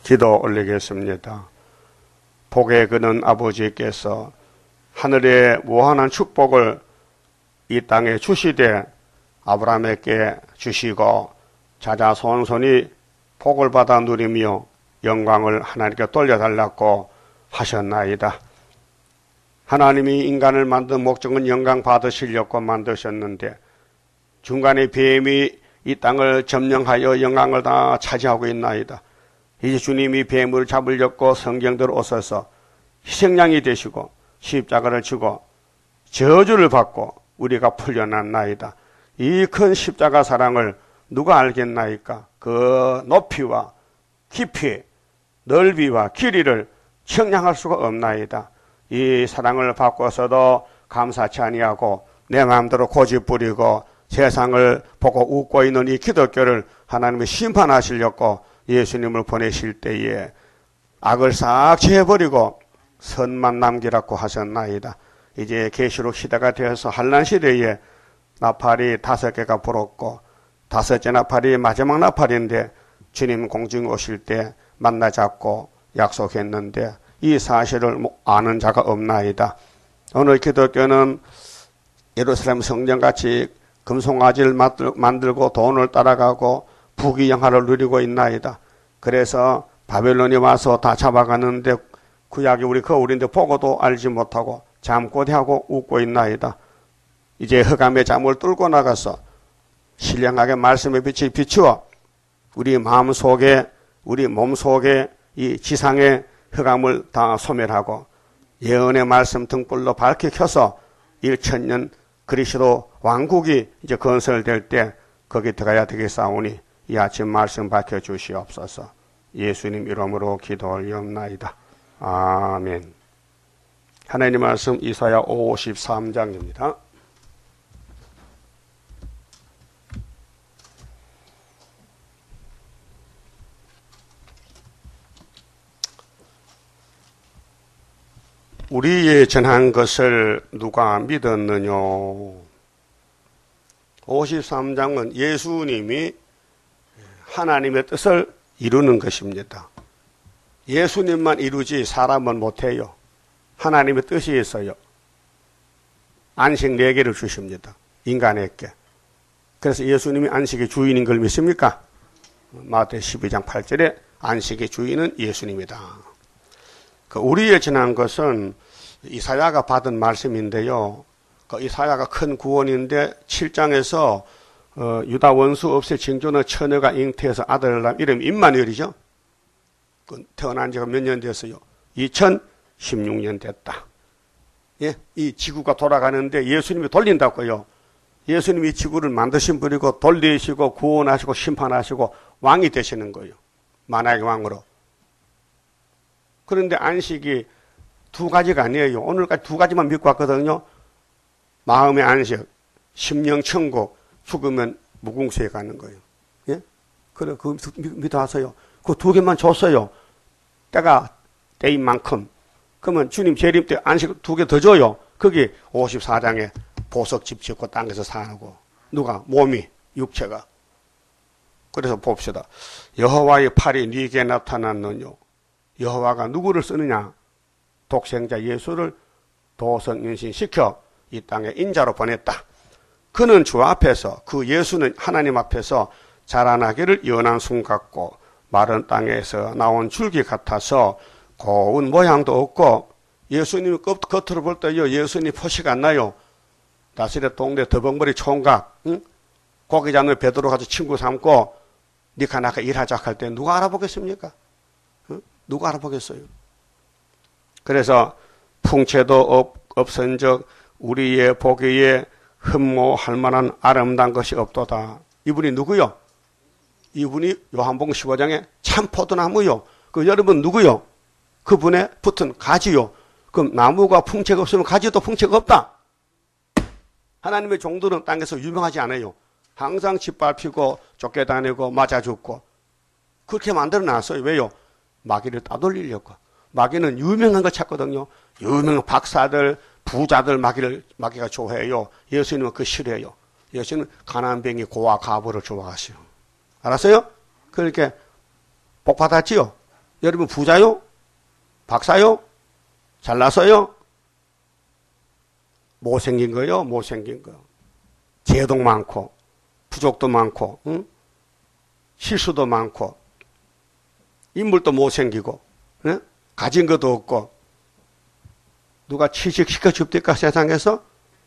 기도 올리겠습니다. 복에 그는 아버지께서 하늘의 무한한 축복을 이 땅에 주시되 아브라함에게 주시고 자자손손이 복을 받아 누리며 영광을 하나님께 돌려달라고 하셨나이다. 하나님이 인간을 만든 목적은 영광 받으시려고 만드셨는데 중간에 뱀이 이 땅을 점령하여 영광을 다 차지하고 있나이다. 이제 주님이 뱀을 잡으려고 성경대로 오셔서 희생양이 되시고 십자가를 지고 저주를 받고 우리가 풀려났나이다. 이 큰 십자가 사랑을 누가 알겠나이까? 그 높이와 깊이, 넓이와 길이를 측량할 수가 없나이다. 이 사랑을 받고서도 감사치 아니하고 내 마음대로 고집 부리고 세상을 보고 웃고 있는 이 기독교를 하나님이 심판하시려고 예수님을 보내실 때에 악을 싹 지해버리고 선만 남기라고 하셨나이다. 이제 계시록 시대가 되어서 환난 시대에 나팔이 5개가 불었고 5째 나팔이 마지막 나팔인데 주님 공중에 오실 때 만나자고 약속했는데 이 사실을 아는 자가 없나이다. 오늘 기독교는 예루살렘 성전같이 금송아지를 만들고 돈을 따라가고 부귀영화를 누리고 있나이다. 그래서 바벨론이 와서 다 잡아가는데 구약이 우리 거울인데 보고도 알지 못하고 잠꼬대하고 웃고 있나이다. 이제 흑암의 잠을 뚫고 나가서 신령하게 말씀의 빛이 비추어 우리 마음속에 우리 몸속에 이 지상의 흑암을 다 소멸하고 예언의 말씀 등불로 밝게 켜서 1000년 그리스도 왕국이 이제 건설될 때 거기 들어가야 되겠사오니 이 아침 말씀 밝혀주시옵소서. 예수님 이름으로 기도 올리옵나이다. 아멘. 하나님 말씀 이사야 53장입니다. 우리의 전한 것을 누가 믿었느냐? 53장은 예수님이 하나님의 뜻을 이루는 것입니다. 예수님만 이루지 사람은 못해요. 하나님의 뜻이 있어요. 안식 4개를 주십니다. 인간에게. 그래서 예수님이 안식의 주인인 걸 믿습니까? 마태 12장 8절에 안식의 주인은 예수님이다. 우리의 지난 것은 이사야가 받은 말씀인데요. 이사야가 큰 구원인데 7장에서 유다 원수 없앨 징조는 처녀가 잉태해서 아들을 낳은 이름이 임마누엘이죠. 태어난 지가 몇 년 됐어요? 2016년 됐다. 예? 이 지구가 돌아가는데 예수님이 돌린다고요. 예수님이 이 지구를 만드신 분이고 돌리시고 구원하시고 심판하시고 왕이 되시는 거예요. 만왕의 왕으로. 그런데 안식이 2가지가 아니에요. 오늘까지 2가지만 믿고 왔거든요. 마음의 안식, 심령 천국, 죽으면 무궁수에 가는 거예요. 예? 그래, 그거 믿어하세요. 그 2개만 줬어요. 때인 만큼. 그러면 주님 재림 때 안식 2개 더 줘요. 그게 54장에 보석집 짓고 땅에서 사고. 누가? 몸이, 육체가. 그래서 봅시다. 여호와의 팔이 네게 나타났느뇨. 여호와가 누구를 쓰느냐? 독생자 예수를 도성인신시켜 이 땅에 인자로 보냈다. 그는 주 앞에서, 그 예수는 하나님 앞에서 자라나기를 연한 순 같고 마른 땅에서 나온 줄기 같아서 고운 모양도 없고, 예수님이 겉으로 볼 때요, 예수님 표시가 안 나요. 다시레 동네 더벅머리 총각, 응? 고기 잡는 베드로 가서 친구 삼고 니가 나가 일하자 할 때 누가 알아보겠습니까? 누가 알아보겠어요? 그래서 풍채도 없은즉 우리의 보기에 흠모할 만한 아름다운 것이 없도다. 이분이 누구요? 이분이 요한복음 15장에 참 포도나무요. 여러분 누구요? 그분에 붙은 가지요. 그럼 나무가 풍채가 없으면 가지도 풍채가 없다. 하나님의 종들은 땅에서 유명하지 않아요. 항상 짓밟히고 쫓겨다니고 맞아 죽고 그렇게 만들어 놨어요. 왜요? 마귀를 따돌리려고. 마귀는 유명한 걸 찾거든요. 유명한 박사들, 부자들 마귀가 좋아해요. 예수님은 그 싫어해요. 예수님은 가난뱅이 고아 가부를 좋아하시오. 알았어요? 그렇게 복 받았지요? 여러분 부자요? 박사요? 잘났어요? 못생긴 거요? 못생긴 거. 죄도 많고 부족도 많고 응? 실수도 많고 인물도 못생기고 응? 가진 것도 없고 누가 취직시켜 줍니까 세상에서?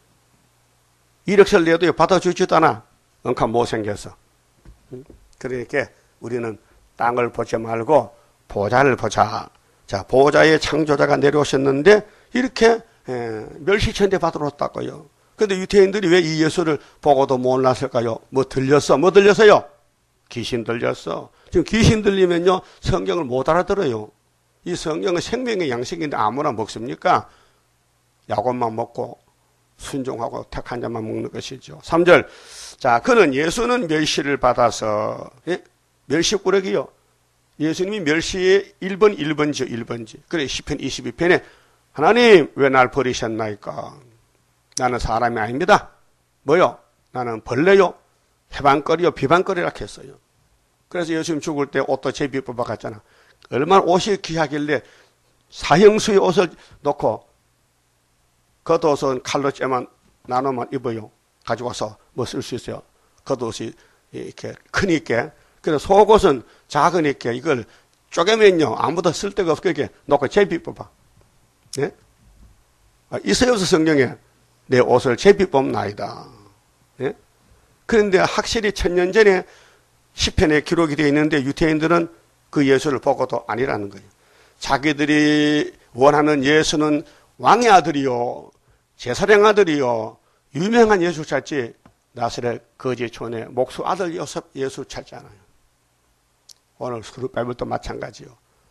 1억을 내도 받아주지도 않아. 엉카 못생겨서. 그러니까 우리는 땅을 보지 말고 보좌를 보자. 자, 보좌의 창조자가 내려오셨는데 이렇게 멸시천대 받으러 왔다고요. 그런데 유태인들이 왜 이 예수를 보고도 몰랐을까요? 뭐 들렸어? 뭐 들렸어요? 귀신 들렸어. 지금 귀신 들리면요 성경을 못 알아들어요. 이 성경은 생명의 양식인데 아무나 먹습니까? 약원만 먹고 순종하고 택한 자만 먹는 것이죠. 3절. 자, 그는 예수는 멸시를 받아서 멸시꾸러기요. 예수님이 멸시의 1번지요. 1번지. 그래 시편 22편에 하나님 왜 날 버리셨나이까? 나는 사람이 아닙니다. 뭐요? 나는 벌레요. 해방거리요. 비방거리라 했어요. 그래서 예수님 죽을 때 옷도 제비 뽑아갔잖아. 얼마나 옷이 귀하길래 사형수의 옷을 놓고 겉옷은 칼로 째만 나눠만 입어요. 가지고 와서 뭐 쓸 수 있어요. 겉옷이 이렇게 크니까. 그래서 속옷은 작으니까 이걸 쪼개면요. 아무도 쓸 데가 없게 이렇게 놓고 제비 뽑아. 예? 있어요, 없어 성경에? 내 옷을 제비 뽑나이다. 예? 그런데 확실히 1000년 전에 시편에 기록이 되어 있는데 유태인들은 그 예수를 보고도 아니라는 거예요. 자기들이 원하는 예수는 왕의 아들이요. 제사장 아들이요. 유명한 예수 찾지 나사렛 거지촌의 목수 아들 요셉 예수 찾지 않아요. 오늘 스크루바이블도 마찬가지요.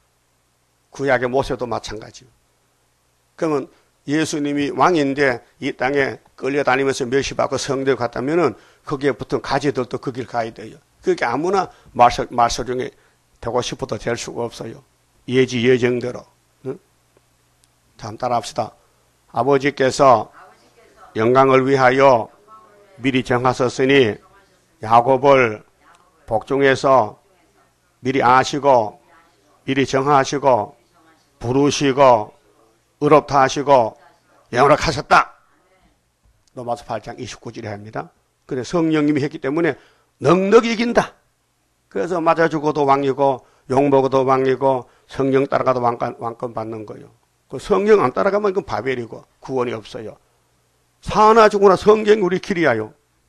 구약의 모세도 마찬가지요. 그러면 예수님이 왕인데 이 땅에 끌려다니면서 멸시받고 성대에 갔다면은 거기에 붙은 가지들도 그 길 가야 돼요. 그게 아무나 말소중에 되고 싶어도 될 수가 없어요. 예정대로. 응? 다음 따라합시다. 아버지께서 영광을 위하여 미리 정하셨으니 야곱을 복중에서 미리 아시고 미리 정하시고 부르시고 의롭다 하시고 영원하셨다. 로마서 8장 29절에 합니다. 그래 성령님이 했기 때문에 넉넉히 이긴다. 그래서 맞아 죽어도 왕이고 욕먹어도 왕이고 성령 따라가도 왕권 받는 거예요. 그 성령 안 따라가면 이건 바벨이고 구원이 없어요. 사나 죽으나 성경이 우리 길이야요.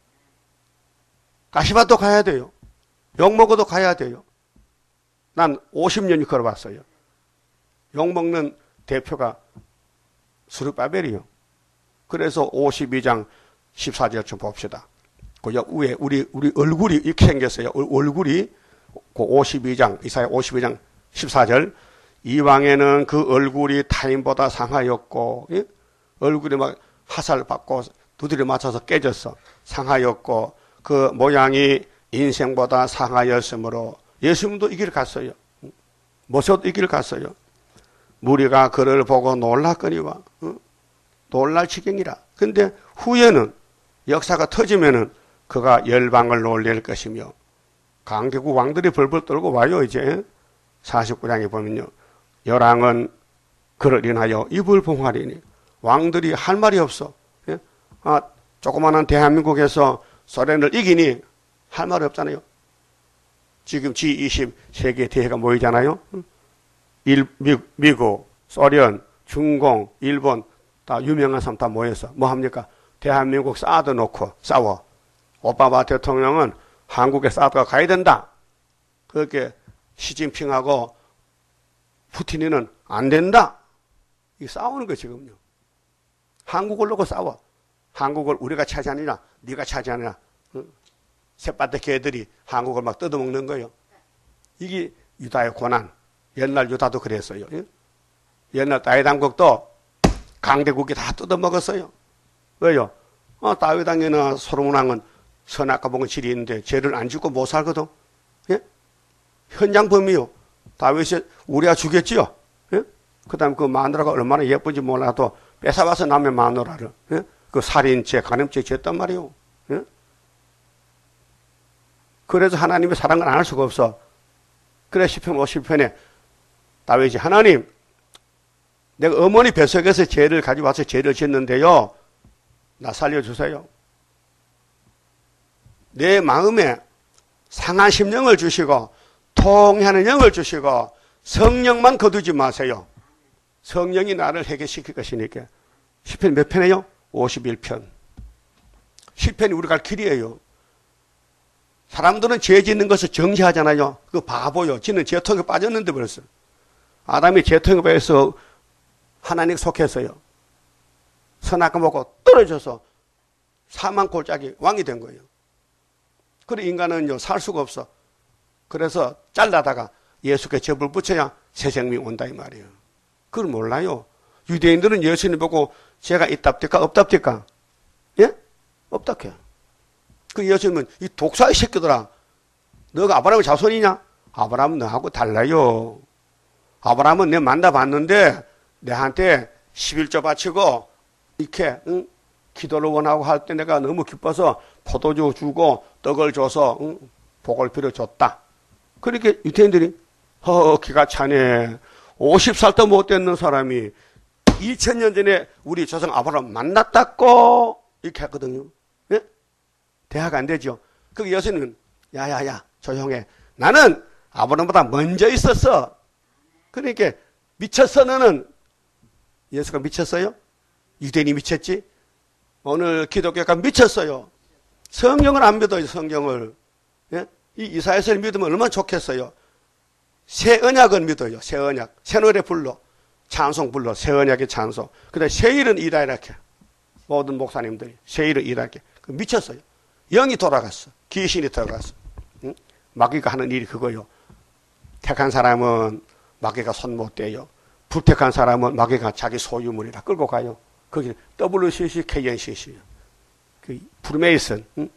가시밭도 가야 돼요. 욕먹어도 가야 돼요. 난 50년이 걸어봤어요. 욕먹는 대표가 스룹바벨이요. 그래서 52장 14절 좀 봅시다. 그 위에 우리 얼굴이 이렇게 생겼어요. 얼굴이 그 52장 이사야 52장 14절 이왕에는 그 얼굴이 타인보다 상하였고 예? 얼굴이 막 화살 받고 두드려 맞춰서 깨졌어. 상하였고 그 모양이 인생보다 상하였으므로 예수님도 이 길을 갔어요. 모세도 이 길을 갔어요. 무리가 그를 보고 놀랐거니와 놀랄 지경이라. 근데 후에는 역사가 터지면은 그가 열방을 놀릴 것이며 강대국 왕들이 벌벌 떨고 와요. 이제 49장에 보면요. 열왕은 그를 인하여 입을 봉하리니 왕들이 할 말이 없어. 예? 조그마한 대한민국에서 소련을 이기니 할 말이 없잖아요. 지금 G20 세계 대회가 모이잖아요. 미국, 소련, 중공, 일본 다 유명한 사람 다 모여서 뭐 합니까? 대한민국 사드 놓고 싸워. 오바마 대통령은 한국에 사드가 가야 된다. 그렇게 시진핑하고 푸틴이는 안 된다. 이 싸우는 거 지금요. 한국을 놓고 싸워. 한국을 우리가 차지하느냐, 네가 차지하느냐. 새바닥 개들이 한국을 막 뜯어먹는 거예요. 이게 유다의 고난. 옛날 유다도 그랬어요. 옛날 다윗왕국도 강대국이 다 뜯어먹었어요. 왜요? 다윗 왕이나 솔로몬 왕은 선악과 복은 질이 있는데 죄를 안 짓고 못 살거든. 예? 현장범이요. 다윗이 우리가 죽였지요. 예? 그 다음에 그 마누라가 얼마나 예쁜지 몰라도 뺏어와서 남의 마누라를 예? 그 살인죄, 간음죄 지었단 말이요. 예? 그래서 하나님의 사랑을 안 할 수가 없어. 그래 시편 50편에 다윗이 하나님, 내가 어머니 뱃속에서 죄를 가지고 와서 죄를 짓는데요. 나 살려주세요. 내 마음에 상한 심령을 주시고 통하는 영을 주시고 성령만 거두지 마세요. 성령이 나를 해결시킬 것이니까. 시편 몇 편이에요? 51편. 시편이 우리 갈 길이에요. 사람들은 죄 짓는 것을 정죄하잖아요. 그 바보요. 지는 죄통에 빠졌는데 벌써. 아담이 죄통에 빠져서 하나님 속했어요. 선악과 먹고 떨어져서 사망 골짜기 왕이 된 거예요. 그래 인간은요 살 수가 없어. 그래서 잘라다가 예수께 접을 붙여야 새 생명이 온다 이 말이에요. 그걸 몰라요. 유대인들은 예수님 보고 죄가 있답니까 없답니까? 예? 없다케. 그 예수님은 이 독사의 새끼들아, 너가 아브라함의 자손이냐? 아브라함은 너하고 달라요. 아브라함은 내 만나봤는데 내한테 11조 바치고 이렇게 기도를 원하고 할 때 내가 너무 기뻐서 포도주 주고 떡을 줘서 복을 빌어줬다. 그렇게 유대인들이 기가 차네. 50살도 못 됐는 사람이 2000년 전에 우리 조상 아브라함 만났다고 이렇게 했거든요. 예? 대화가 안 되죠. 그 예수님은 야야야 조용해. 나는 아브라함보다 먼저 있었어. 그러니까 미쳤어 너는. 예수가 미쳤어요? 유대인이 미쳤지? 오늘 기독교가 미쳤어요. 성경을 안 믿어요. 성경을. 예? 이 이사야서를 믿으면 얼마나 좋겠어요. 새 언약은 믿어요. 새 언약. 새 노래 불러. 찬송 불러. 새 언약의 찬송. 그 다음에 새 일은 이다 이렇게. 모든 목사님들이 새 일은 이다 이렇게. 미쳤어요. 영이 돌아갔어. 귀신이 들어갔어. 응? 마귀가 하는 일이 그거요. 택한 사람은 마귀가 손 못 대요. 불택한 사람은 마귀가 자기 소유물이라 끌고 가요. 거기는 WCC, KNCC. 그 프리메이슨. 응?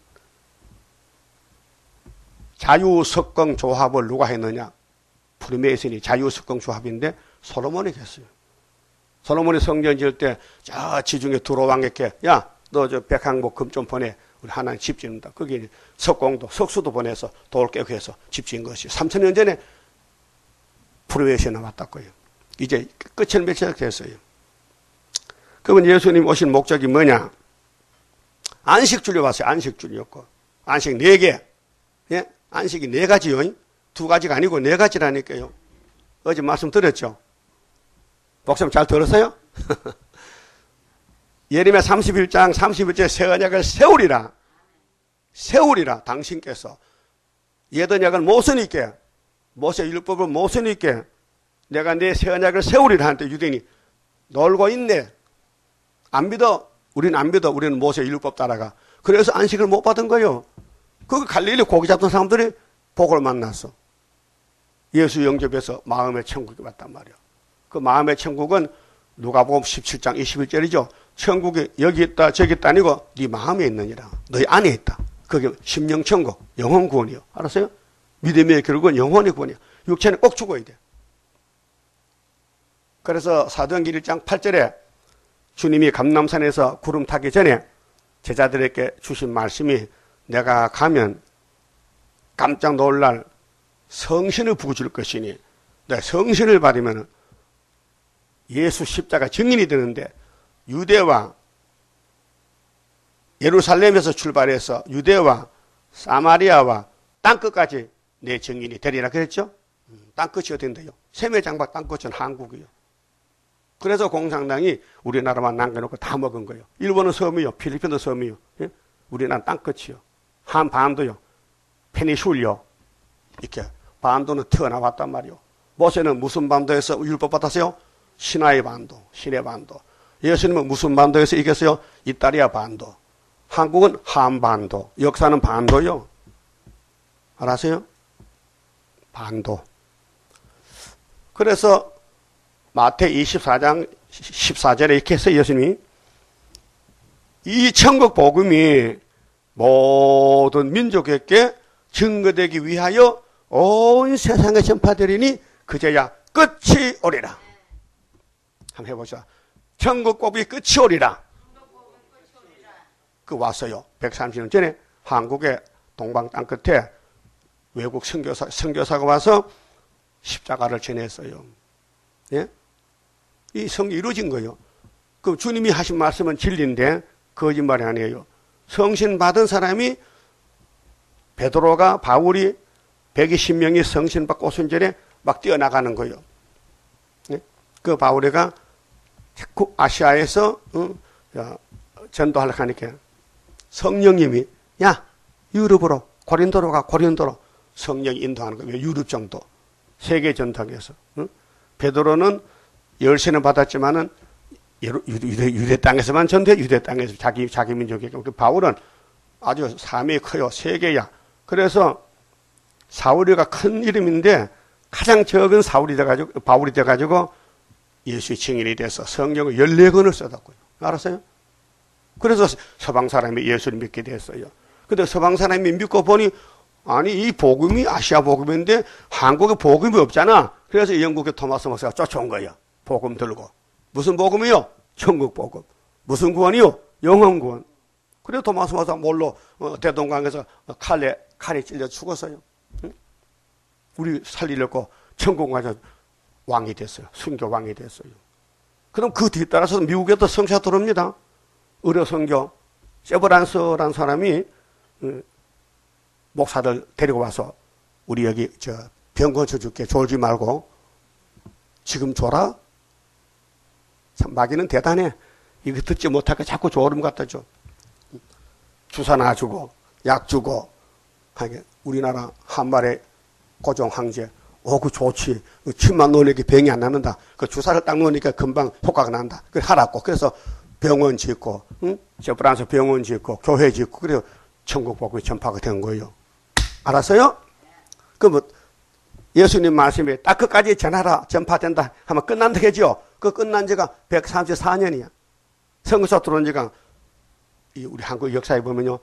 자유석공 조합을 누가 했느냐? 프리메이슨이 자유석공 조합인데 솔로몬이 했어요. 솔로몬이 성전 지을 때 저 지중해 두로왕에게 야, 너 저 백항목 금 좀 보내. 우리 하나님 집 짓는다. 거기 석공도 석수도 보내서 돌 깨고 해서 집 지은 것이 3000년 전에 프리메이슨이 나왔다고요. 이제 끝을 맺혀야 됐어요. 그러면 예수님 오신 목적이 뭐냐? 안식주를 왔어요. 안식주였고. 안식 4개. 예? 안식이 4가지요. 2가지가 아니고 4가지라니까요. 어제 말씀 드렸죠? 목사님 잘 들었어요? 예레미야 31장 31절에 새 언약을 세우리라. 세우리라. 당신께서. 옛 언약을 모순 있게 모세 율법을 모순 있게 내가 내 새 언약을 세우리라 하는데 유대인이 놀고 있네. 안 믿어. 우리는 안 믿어. 우리는 모세 율법 따라가. 그래서 안식을 못 받은 거예요. 그 갈릴리 고기 잡던 사람들이 복을 만났어. 예수 영접해서 마음의 천국이 왔단 말이야. 그 마음의 천국은 누가복음 17장 21절이죠. 천국이 여기 있다 저기 있다 아니고 네 마음에 있느니라. 너희 안에 있다. 그게 심령천국, 영혼 구원이요. 알았어요? 믿음의 결국은 영혼의 구원이야. 육체는 꼭 죽어야 돼. 그래서 사도행전 1장 8절에 주님이 감람산에서 구름 타기 전에 제자들에게 주신 말씀이 내가 가면 깜짝 놀랄 성신을 부어줄 것이니 내가 성신을 받으면 예수 십자가 증인이 되는데 유대와 예루살렘에서 출발해서 유대와 사마리아와 땅끝까지 내 증인이 되리라 그랬죠? 땅끝이 어딘데요? 세매장박 땅끝은 한국이요. 그래서 공산당이 우리나라만 남겨놓고 다 먹은 거예요. 일본은 섬이요. 필리핀도 섬이요. 예? 우리나라는 땅끝이요. 한반도요. 페니슐리오. 이렇게 반도는 튀어나왔단 말이요. 모세는 무슨 반도에서 율법 받았어요? 시나이 반도, 시내 반도. 예수님은 무슨 반도에서 이겼어요? 이탈리아 반도. 한국은 한반도. 역사는 반도요. 알았어요? 반도. 그래서 마태 24장 14절에 이렇게 해서 예수님이 이 천국 복음이 모든 민족에게 증거되기 위하여 온 세상에 전파되리니 그제야 끝이 오리라. 한번 해보자. 천국 복음이 끝이 오리라. 그 왔어요. 130년 전에 한국의 동방 땅끝에 외국 선교사가 와서 십자가를 전했어요. 예? 이 성경이 이루어진 거예요. 그 주님이 하신 말씀은 진리인데 거짓말이 아니에요. 성신 받은 사람이 베드로가 바울이 120명이 성신 받고 오순절에 막 뛰어나가는 거예요. 예? 그 바울이가 아시아에서 전도하려고 하니까 성령님이 야 유럽으로 고린도로 가 고린도로 성령이 인도하는 거예요. 유럽 정도 세계 전도하기 위해서. 베드로는 열쇠는 받았지만은 유대 땅에서만 전도해. 유대 땅에서 자기 민족이. 그 바울은 아주 사명이 커요. 세계야. 그래서 사울이가 큰 이름인데 가장 적은 바울이 돼가지고 예수의 증인이 돼서 성경을 14권을 써놨고요. 알았어요? 그래서 서방 사람이 예수를 믿게 됐어요. 근데 서방 사람이 믿고 보니 아니 이 복음이 아시아 복음인데 한국에 복음이 없잖아. 그래서 영국의 토마스 목사가 쫓아온 거예요. 복음 들고. 무슨 복음이요? 천국 복음. 무슨 구원이요? 영원 구원. 그래서 토마스 목사가 몰로 대동강에서 칼에 찔려 죽었어요. 응? 우리 살리려고 천국 가서 왕이 됐어요. 순교 왕이 됐어요. 그럼 그 뒤따라서 미국에도 성사 들어옵니다. 의료 선교. 세브란스라는 사람이 목사들 데리고 와서 우리 여기 병 고쳐줄게. 졸지 말고 지금 줘라. 참 마귀는 대단해. 이거 듣지 못하니까 자꾸 졸음 갖다 줘. 주사 놔주고 약 주고 하게. 우리나라 한말의 고종 황제 그 좋지. 침만 놓으니까 병이 안 나는다. 그 주사를 딱 놓으니까 금방 효과가 난다. 그래 하라고. 그래서 병원 짓고 세브란스 병원 짓고 교회 짓고 그래서 천국 복음이 전파가 된 거예요. 알았어요? 그럼 예수님 말씀에 딱 끝까지 전하라 전파된다 하면 끝난다 하죠. 그 끝난 지가 134년이야. 선교사 들어온 지가 우리 한국 역사에 보면요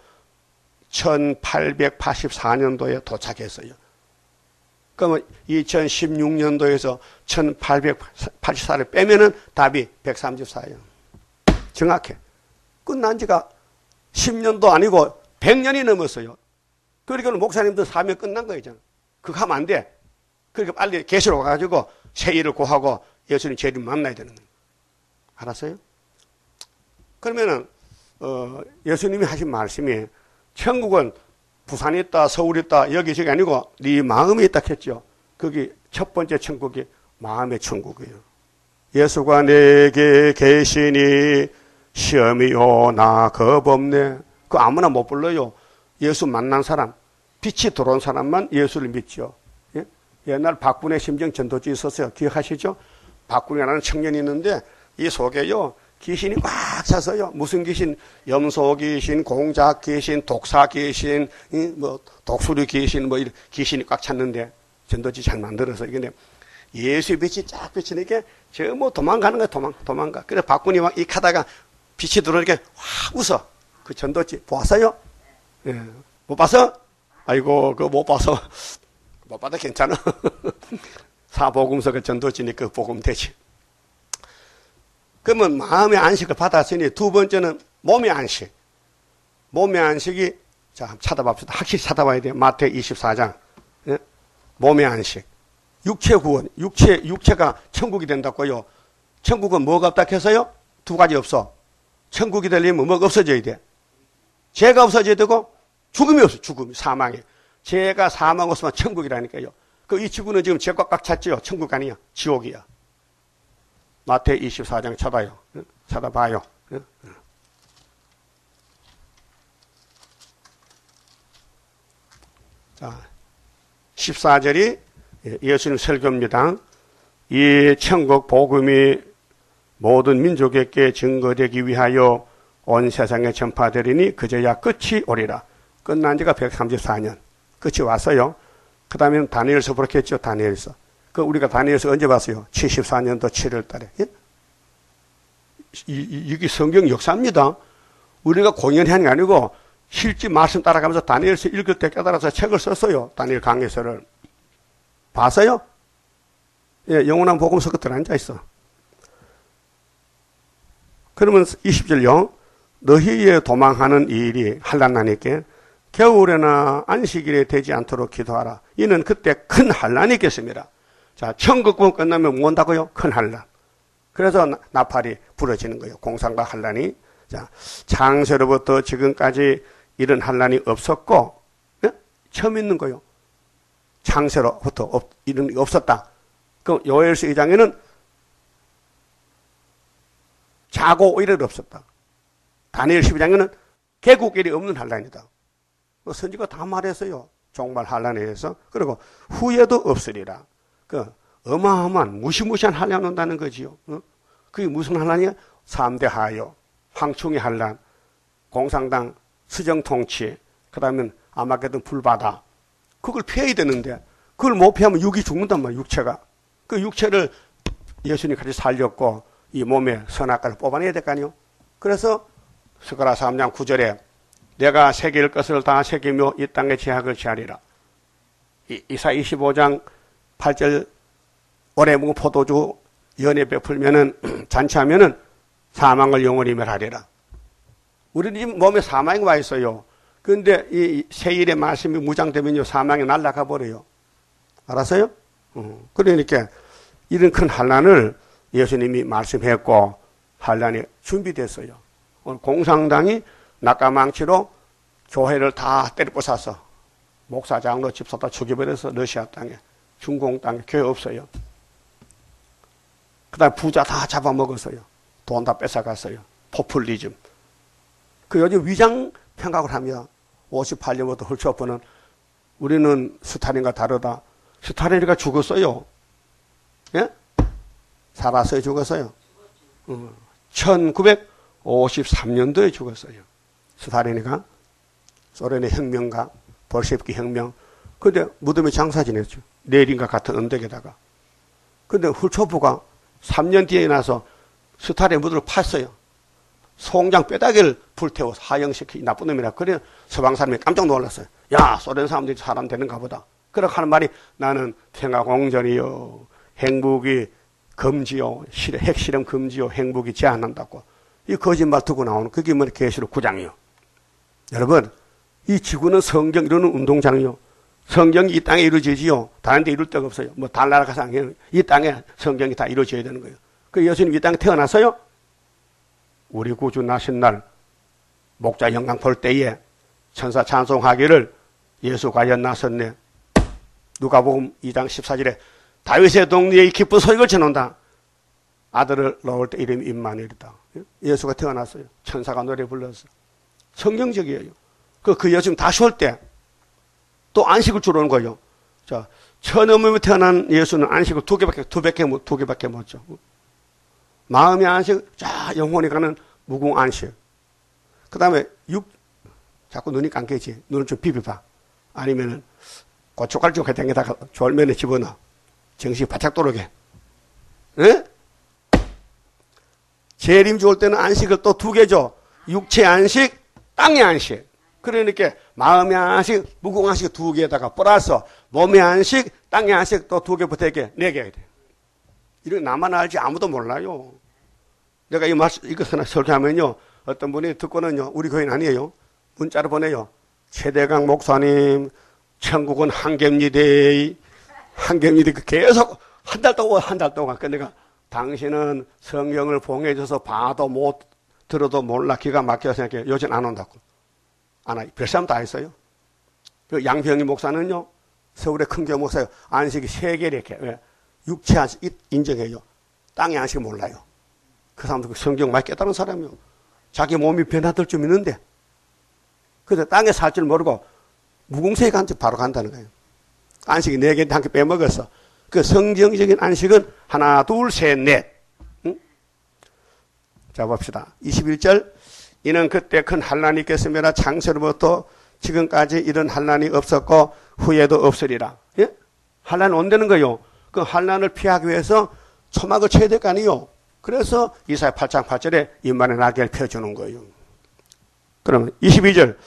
1884년도에 도착했어요. 그러면 2016년도에서 1884를 빼면은 답이 134예요. 정확해. 끝난 지가 10년도 아니고 100년이 넘었어요. 그러니까 목사님들 사명 끝난 거잖아. 그거 하면 안 돼. 그러니까 빨리 계시로 와가지고 새 일을 구하고 예수님 제일 만나야 되는 거예요. 알았어요? 그러면은 예수님이 하신 말씀이 천국은 부산에 있다, 서울에 있다, 여기저기 아니고 네 마음에 있다 했죠. 거기 첫 번째 천국이 마음의 천국이에요. 예수가 내게 계시니 시험이 오나 겁없네. 그 아무나 못 불러요. 예수 만난 사람, 빛이 들어온 사람만 예수를 믿죠. 예? 옛날 박군의 심정 전도지 있었어요. 기억하시죠? 박군이라는 청년이 있는데 이 속에요 귀신이 꽉 찼어요. 무슨 귀신? 염소 귀신, 공작 귀신, 독사 귀신, 뭐 독수리 귀신, 뭐 이런 귀신이 꽉 찼는데 전도지 잘 만들어서 이게 예수의 빛이 쫙 비치니까 저 뭐 도망가는 거야. 도망가. 그래서 박군이 막 이 하다가 빛이 들어오니까 확 웃어. 그 전도지 보았어요? 예. 못 봤어? 아이고 그거 못 봐서 못 봐도 괜찮아. 사복음서가 전도지니까 복음 되지. 그러면 마음의 안식을 받았으니 두 번째는 몸의 안식. 몸의 안식이 자 한번 찾아봅시다. 확실히 찾아봐야 돼요. 마태복음 24장. 예? 몸의 안식. 육체 구원. 육체가 천국이 된다고요. 천국은 뭐가 없다 해서요? 두 가지 없어. 천국이 되려면 뭐가 없어져야 돼? 죄가 없어져야 되고 죽음이 없어. 죽음, 사망이. 죄가 사망 없으면 천국이라니까요. 그 이 지구는 지금 죄가 꽉 찼죠. 천국 아니야. 지옥이야. 마태복음 24장 찾아요. 찾아봐요. 자, 14절이 예수님 설교입니다. 이 천국 복음이 모든 민족에게 증거되기 위하여 온 세상에 전파되리니 그제야 끝이 오리라. 끝난 지가 134년. 끝이 왔어요. 그 다음에는 다니엘서 그렇겠죠. 다니엘서. 그 우리가 다니엘서 언제 봤어요? 74년도 7월 달에. 예? 이게 성경 역사입니다. 우리가 공연히 하는 게 아니고 실제 말씀 따라가면서 다니엘서 읽을 때 깨달아서 책을 썼어요. 다니엘 강해서를. 봤어요? 예, 영원한 복음서 끝에 앉아있어. 그러면 20절요. 너희의 도망하는 일이 환난나니까 겨울에나 안식일에 되지 않도록 기도하라. 이는 그때 큰 환난이 있겠습니다. 자, 천국군 끝나면 뭐 온다고요? 큰 환란. 그래서 나팔이 부러지는 거예요. 공산과 환란이. 자, 창세로부터 지금까지 이런 환란이 없었고, 예? 처음 있는 거예요. 창세로부터 이런 게 없었다. 그럼 요엘서 2장에는 자고 이래 없었다. 다니엘 12장에는 개국일이 없는 환란이다. 선지가 다 말했어요. 종말 환란에 의해서. 그리고 후에도 없으리라. 그 어마어마한 무시무시한 환란이 온다는 거지요. 그게 무슨 환란이야? 3대 하요, 황충의 환란, 공산당 수정통치, 그 다음에 아마겟돈 불바다. 그걸 피해야 되는데 그걸 못 피하면 육이 죽는단 말이야. 육체가. 그 육체를 예수님이 같이 살렸고 이 몸에 선악과를 뽑아내야 될 거 아니요. 그래서 스가랴 3장 9절에 내가 새길 것을 다 새기며 이 땅에 제약을 취하리라. 이사 25장 8절 올해 묵은 포도주 연회 베풀면은 잔치하면은 사망을 영원히 멸하리라. 우리 지금 몸에 사망이 와 있어요. 그런데 이 세일의 말씀이 무장되면요 사망이 날아가 버려요. 알았어요? 그러니까 이런 큰 환란을 예수님이 말씀했고 환란이 준비됐어요. 오늘 공산당이 낙가망치로 교회를 다 때려부숴서 목사 장로 집사 다 죽여버려서 러시아 땅에 중공 땅에 교회 없어요. 그 다음에 부자 다 잡아먹었어요. 돈 다 뺏어갔어요. 포퓰리즘. 그 요즘 위장 평각을 하며 58년부터 훌초프는 우리는 스탈린과 다르다. 스탈린이가 죽었어요. 예? 살았어요? 죽었어요? 1953년도에 죽었어요. 스탈린이가 소련의 혁명가, 볼셰비키 혁명. 근데 무덤에 장사 지냈죠. 레닌과 같은 언덕에다가. 근데 훌초프가 3년 뒤에 나서 스탈린 무덤을 팠어요. 송장 뼈다귀를 불태워서 하영시키 나쁜 놈이라. 그래 서방 사람이 깜짝 놀랐어요. 야, 소련 사람들이 사람 되는가 보다. 그렇게 하는 말이 나는 평화공전이요, 행복이 금지요, 핵실험 금지요, 행복이 제한한다고. 이 거짓말 듣고 나오는 그게 뭐 계시록 9장이요. 여러분, 이 지구는 성경 이루는 운동장이요. 성경이 이 땅에 이루어지지요. 다른 데 이룰 데가 없어요. 뭐 다른 나라 가서 이 땅에 성경이 다 이루어져야 되는 거예요. 그 예수님 이 땅에 태어나서요. 우리 구주 나신 날 목자 영광 볼 때에 천사 찬송하기를 예수 과연 나섰네. 누가복음 2장 14절에 다윗의 동리에 기쁜 소식을 전한다. 아들을 낳을 때 이름이 임마누엘이다. 예수가 태어났어요. 천사가 노래 불렀어. 성경적이에요. 그 예수님 다시 올 때 또 안식을 주러 온 거예요. 자, 처음에 태어난 예수는 안식을 두 개밖에 못 줘. 마음의 안식, 자, 영혼이 가는 무궁 안식. 그 다음에 자꾸 눈이 감기지. 눈을 좀 비벼봐. 아니면은 고춧가루 좀 해당에다가 졸면에 집어넣어. 정신이 바짝 돌아게. 예? 재림 좋을 때는 안식을 또 두 개 줘. 육체 안식, 땅의 안식. 그러니까 마음의 안식, 무궁 안식 두 개에다가 플러스 몸의 안식, 땅의 안식 또 두 개 붙어있게 네 개야 돼. 이런 나만 알지 아무도 몰라요. 내가 이것을 설교하면요. 어떤 분이 듣고는요. 우리 교인 아니에요. 문자로 보내요. 최대강 목사님, 천국은 한겹니다. 한겹니다. 계속 한 달 동안. 그 내가 당신은 성경을 봉해줘서 봐도 못 들어도 몰라 기가 막혀서 생각해. 요즘 안 온다고. 안 와. 별 사람 다 했어요. 그 양병희 목사는요. 서울의 큰 교회 목사요. 안식이 3개 이렇게. 왜? 육체 안식 인정해요. 땅의 안식 몰라요. 그 사람도 성경 많이 깨달은 사람이요. 자기 몸이 변화될 줄 믿는데. 근데 땅에 살 줄 모르고 무궁세에 간지 바로 간다는 거예요. 안식이 4개인데 한 개 빼먹었어. 그 성경적인 안식은 하나, 둘, 셋, 넷. 응? 자, 봅시다. 21절. 이는 그때 큰 환란이 있겠으므로 창세로부터 지금까지 이런 환란이 없었고 후에도 없으리라. 예? 환란이 온다는 거요. 그 환란을 피하기 위해서 초막을 쳐야 될 거 아니에요. 그래서 이사야 8장 8절에 인만의 날개를 펴주는 거예요. 그러면 22절.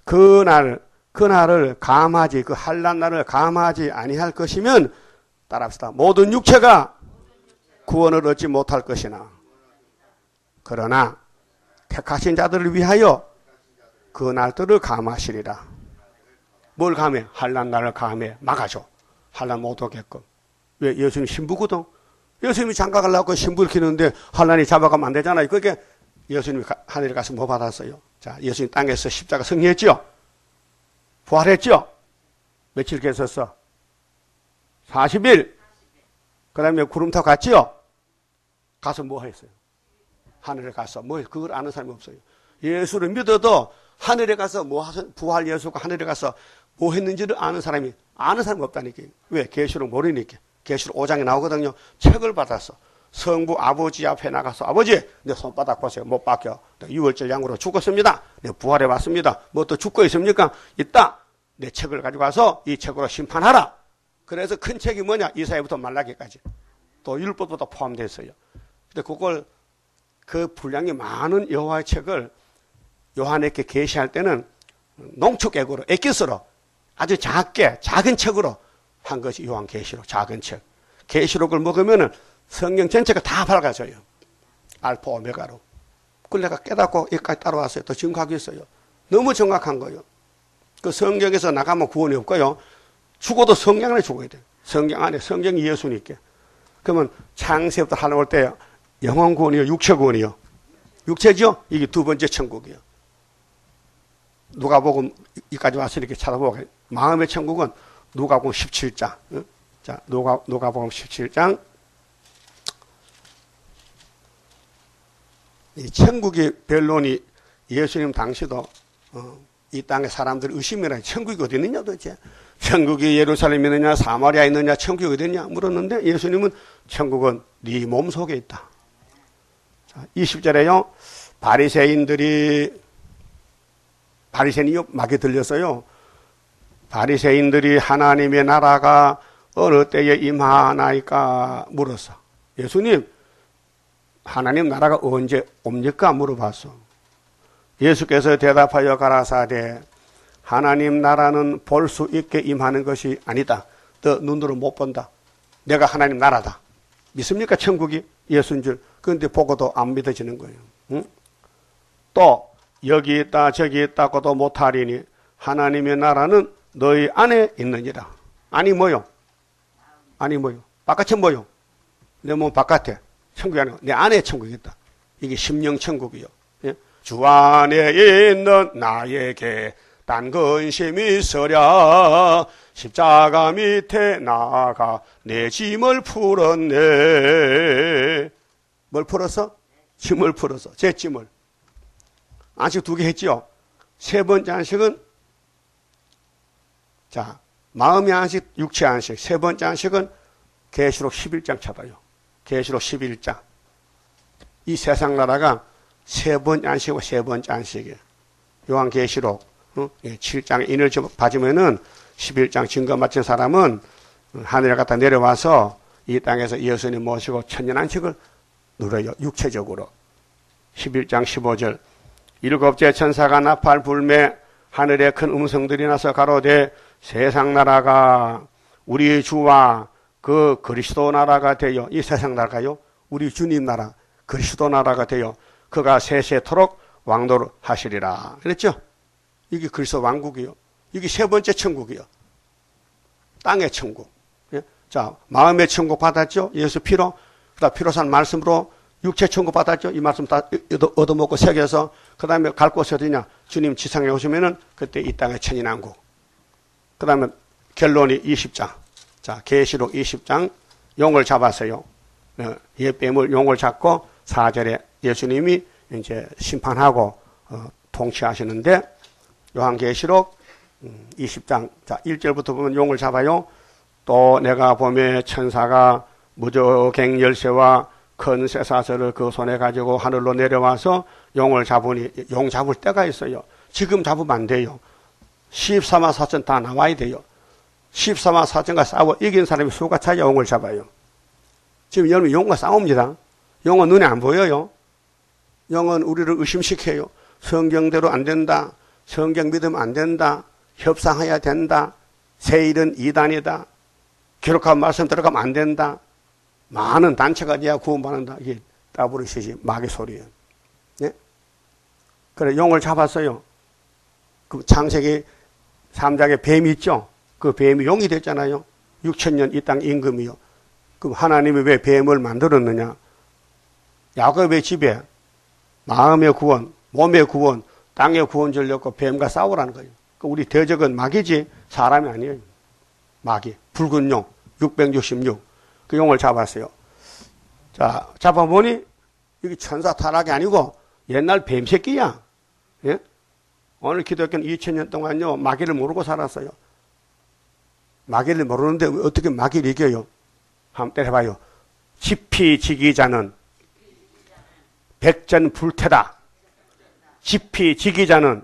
그날을 감하지, 그 환란 날을 감하지 아니할 것이면 따라합시다. 모든 육체가 구원을 얻지 못할 것이나 그러나 택하신 자들을 위하여 그 날들을 감하시리라. 뭘 감해? 환란 날을 감해 막아줘. 환란 못 오게끔. 왜? 예수님 신부거든. 예수님이 장가 가려고 신부를 키우는데 환란이 잡아가면 안 되잖아요. 그게 예수님이 하늘에 가서 뭐 받았어요? 자, 예수님 땅에서 십자가 승리했죠? 부활했죠? 며칠 계셨어? 40일. 그 다음에 구름 타고 갔지요? 가서 뭐 했어요? 하늘에 가서. 뭐, 그걸 아는 사람이 없어요. 예수를 믿어도 하늘에 가서 뭐 하서, 부활 예수가 하늘에 가서 뭐 했는지를 아는 사람이 없다니까. 왜? 계시록 모르니까. 계시록 5장에 나오거든요. 책을 받았어. 성부 아버지 앞에 나가서 아버지 내 손바닥 보세요. 못 박혀. 6월절 양으로 죽었습니다. 내 부활해 왔습니다. 뭐 또 죽고 있습니까? 있다. 내 책을 가지고 와서 이 책으로 심판하라. 그래서 큰 책이 뭐냐? 이사야부터 말라기까지. 또 율법도 포함되어 있어요. 근데 그걸 그 분량이 많은 여호와의 책을 요한에게 계시할 때는 농축액으로 액기스로 아주 작은 책으로 한 것이 요한계시록 작은 책. 계시록을 먹으면은 성경 전체가 다 밝아져요. 알파 오메가로. 그걸 내가 깨닫고 여기까지 따라왔어요. 또 증거하고 있어요. 너무 정확한 거예요. 그 성경에서 나가면 구원이 없고요. 죽어도 성경 안에 죽어야 돼요. 성경 안에 성경이 예수니까. 그러면 창세부터 하나님 올 때 영혼 구원이요, 육체 구원이요. 육체죠? 이게 두 번째 천국이요. 누가복음 여기까지 와서 이렇게 찾아보고 마음의 천국은 누가복음 17장. 자, 누가복음 17장. 이 천국의 변론이 예수님 당시도 이 땅의 사람들 의심이라 천국이 어디 있느냐 도대체. 천국이 예루살렘에 있느냐 사마리아에 있느냐 천국이 어디 있느냐 물었는데 예수님은 천국은 네 몸속에 있다. 자, 20절에요. 바리새인이 막이 들렸어요. 바리새인들이 하나님의 나라가 어느 때에 임하나이까 물었어. 예수님 하나님 나라가 언제 옵니까? 물어봤어. 예수께서 대답하여 가라사대 하나님 나라는 볼 수 있게 임하는 것이 아니다. 너 눈으로 못 본다. 내가 하나님 나라다. 믿습니까? 천국이 예수인 줄. 그런데 보고도 안 믿어지는 거예요. 응? 또 여기 있다 저기 있다고도 못하리니 하나님의 나라는 너희 안에 있느니라. 아니 뭐요? 아니 뭐요? 바깥에 뭐요? 내 몸 바깥에 천국이 아니고 내 안에 천국이 있다. 이게 심령 천국이요. 예? 주 안에 있는 나에게 딴 근심이 있으랴 십자가 밑에 나아가 내 짐을 풀었네. 뭘 풀었어? 짐을 풀었어. 제 짐을. 안식 2개 했지요. 세 번째 안식은 자 마음의 안식, 육체 안식. 세 번째 안식은 계시록 11장 찾아요. 계시록 11장. 이 세상 나라가 세 번째 안식이고 세 번째 안식이에요. 요한계시록 7장에 인을 받으면은 11장 증거 마친 사람은 하늘에 갔다 내려와서 이 땅에서 예수님 모시고 천년 안식을 누려요. 육체적으로. 11장 15절. 일곱째 천사가 나팔 불매 하늘에 큰 음성들이 나서 가로되 세상 나라가 우리 주와 그 그리스도 나라가 되어 이 세상 나라가요. 우리 주님 나라 그리스도 나라가 되어 그가 세세토록 왕노를 하시리라. 그랬죠? 이게 그리스도 왕국이요. 이게 세 번째 천국이요. 땅의 천국. 예? 자, 마음의 천국 받았죠? 예수 피로. 그다음 피로 산 말씀으로 육체 천국 받았죠? 이 말씀 다 얻어먹고 새겨서 그 다음에 갈 곳이 어디냐? 주님 지상에 오시면은 그때 이 땅의 천인왕국. 그 다음에 결론이 20장. 자, 계시록 20장. 용을 잡았어요. 옛뱀을 용을 잡고 4절에 예수님이 이제 심판하고 통치하시는데 요한계시록 20장. 자, 1절부터 보면 용을 잡아요. 또 내가 보매 천사가 무저갱 열쇠와 큰 쇠사슬을 그 손에 가지고 하늘로 내려와서 용을 잡으니 용 잡을 때가 있어요. 지금 잡으면 안 돼요. 14만 4천 다 나와야 돼요. 14만 4천과 싸워 이긴 사람이 수가 차야 용을 잡아요. 지금 여러분 용과 싸웁니다. 용은 눈에 안 보여요. 용은 우리를 의심시켜요. 성경대로 안 된다. 성경 믿으면 안 된다. 협상해야 된다. 세일은 이단이다. 기록한 말씀 들어가면 안 된다. 많은 단체가 돼야 구원받는다. 이게 따부르시지 마귀 소리예요. 네? 그래 용을 잡았어요. 그 창세기 3장에 뱀이 있죠. 그 뱀이 용이 됐잖아요. 6천년 이 땅 임금이요. 그럼 하나님이 왜 뱀을 만들었느냐? 야곱의 집에 마음의 구원, 몸의 구원, 땅의 구원 주려고 뱀과 싸우라는 거예요. 우리 대적은 마귀지 사람이 아니에요. 마귀, 붉은 용, 666. 그 용을 잡았어요. 자, 잡아보니 이게 천사 타락이 아니고 옛날 뱀 새끼야. 예? 오늘 기독교는 2000년 동안요, 마귀를 모르고 살았어요. 마귀를 모르는데 어떻게 마귀를 이겨요? 한번 때려봐요. 지피지기자는 백전불태다. 지피지기자는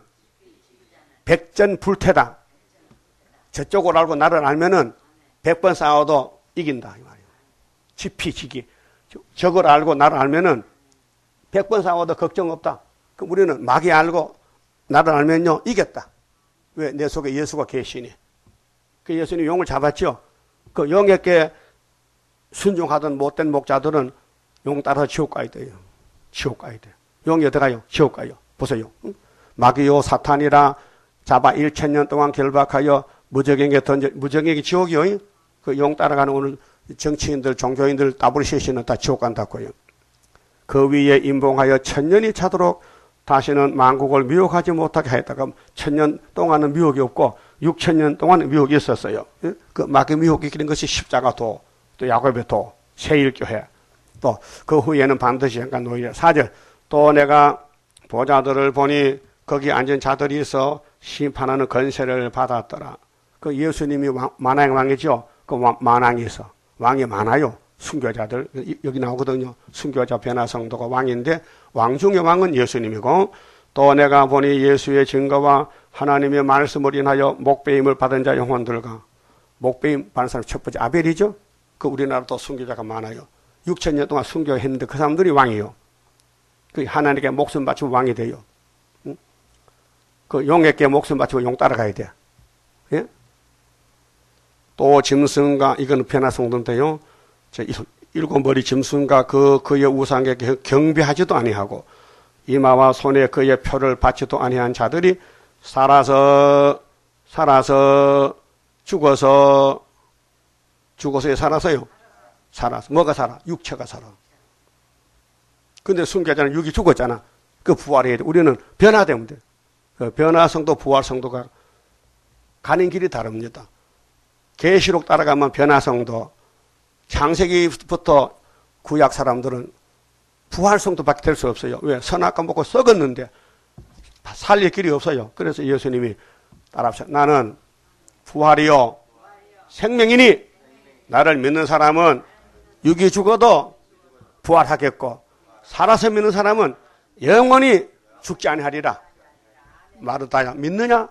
백전불태다. 저쪽을 알고 나를 알면은 100번 싸워도 이긴다. 이 말이에요. 지피지기. 적을 알고 나를 알면은 100번 싸워도 걱정 없다. 그럼 우리는 마귀 알고 나를 알면요, 이겼다. 왜? 내 속에 예수가 계시니. 그 예수님 용을 잡았죠? 그 용에게 순종하던 못된 목자들은 용 따라서 지옥 가야 돼요. 지옥 가야 돼요. 용이 어디 가요? 지옥 가요. 보세요. 응? 마귀요 사탄이라 잡아 1000년 동안 결박하여 무적에게 던져, 무적에게 지옥이요. 그 용 따라가는 오늘 정치인들, 종교인들 따블시시는 다 지옥 간다고요. 그 위에 임봉하여 1000년이 차도록 다시는 만국을 미혹하지 못하게 하였다가 1000년 동안은 미혹이 없고 6000년 동안은 미혹이 있었어요. 그 마귀 미혹이 이기는 것이 십자가 도, 또 야곱의 도, 세일교회. 또 그 후에는 반드시 약간 노예. 4절. 또 내가 보좌들을 보니 거기 앉은 자들이 있어 심판하는 권세를 받았더라. 그 예수님이 만왕의 왕이죠. 그 만왕이 있어. 왕이 많아요. 순교자들. 여기 나오거든요. 순교자 변화성도가 왕인데 왕 중의 왕은 예수님이고, 또 내가 보니 예수의 증거와 하나님의 말씀을 인하여 목배임을 받은 자 영혼들과, 목배임 받은 사람 첫 번째 아벨이죠. 그 우리나라도 순교자가 많아요. 6000년 동안 순교했는데 그 사람들이 왕이요. 그 하나님께 목숨 바치고 왕이 돼요. 응? 그 용에게 목숨 바치고 용 따라가야 돼. 예? 또 짐승과, 이거는 변화성도인데요. 일곱 머리 짐승과 그의 우상에게 경배하지도 아니하고 이마와 손에 그의 표를 받지도 아니한 자들이 살아서 죽어서요. 살아서. 뭐가 살아? 육체가 살아. 근데 순교자는 육이 죽었잖아. 그 부활해야 돼. 우리는 변화되면 돼. 그 변화성도 부활성도가 가는 길이 다릅니다. 계시록 따라가면 변화성도, 창세기부터 구약 사람들은 부활성도밖에 될 수 없어요. 왜? 선악과 먹고 썩었는데 살릴 길이 없어요. 그래서 예수님이 따라합시다. 나는 부활이요 생명이니 나를 믿는 사람은 육이 죽어도 부활하겠고 살아서 믿는 사람은 영원히 죽지 아니하리라. 마르다야, 믿느냐?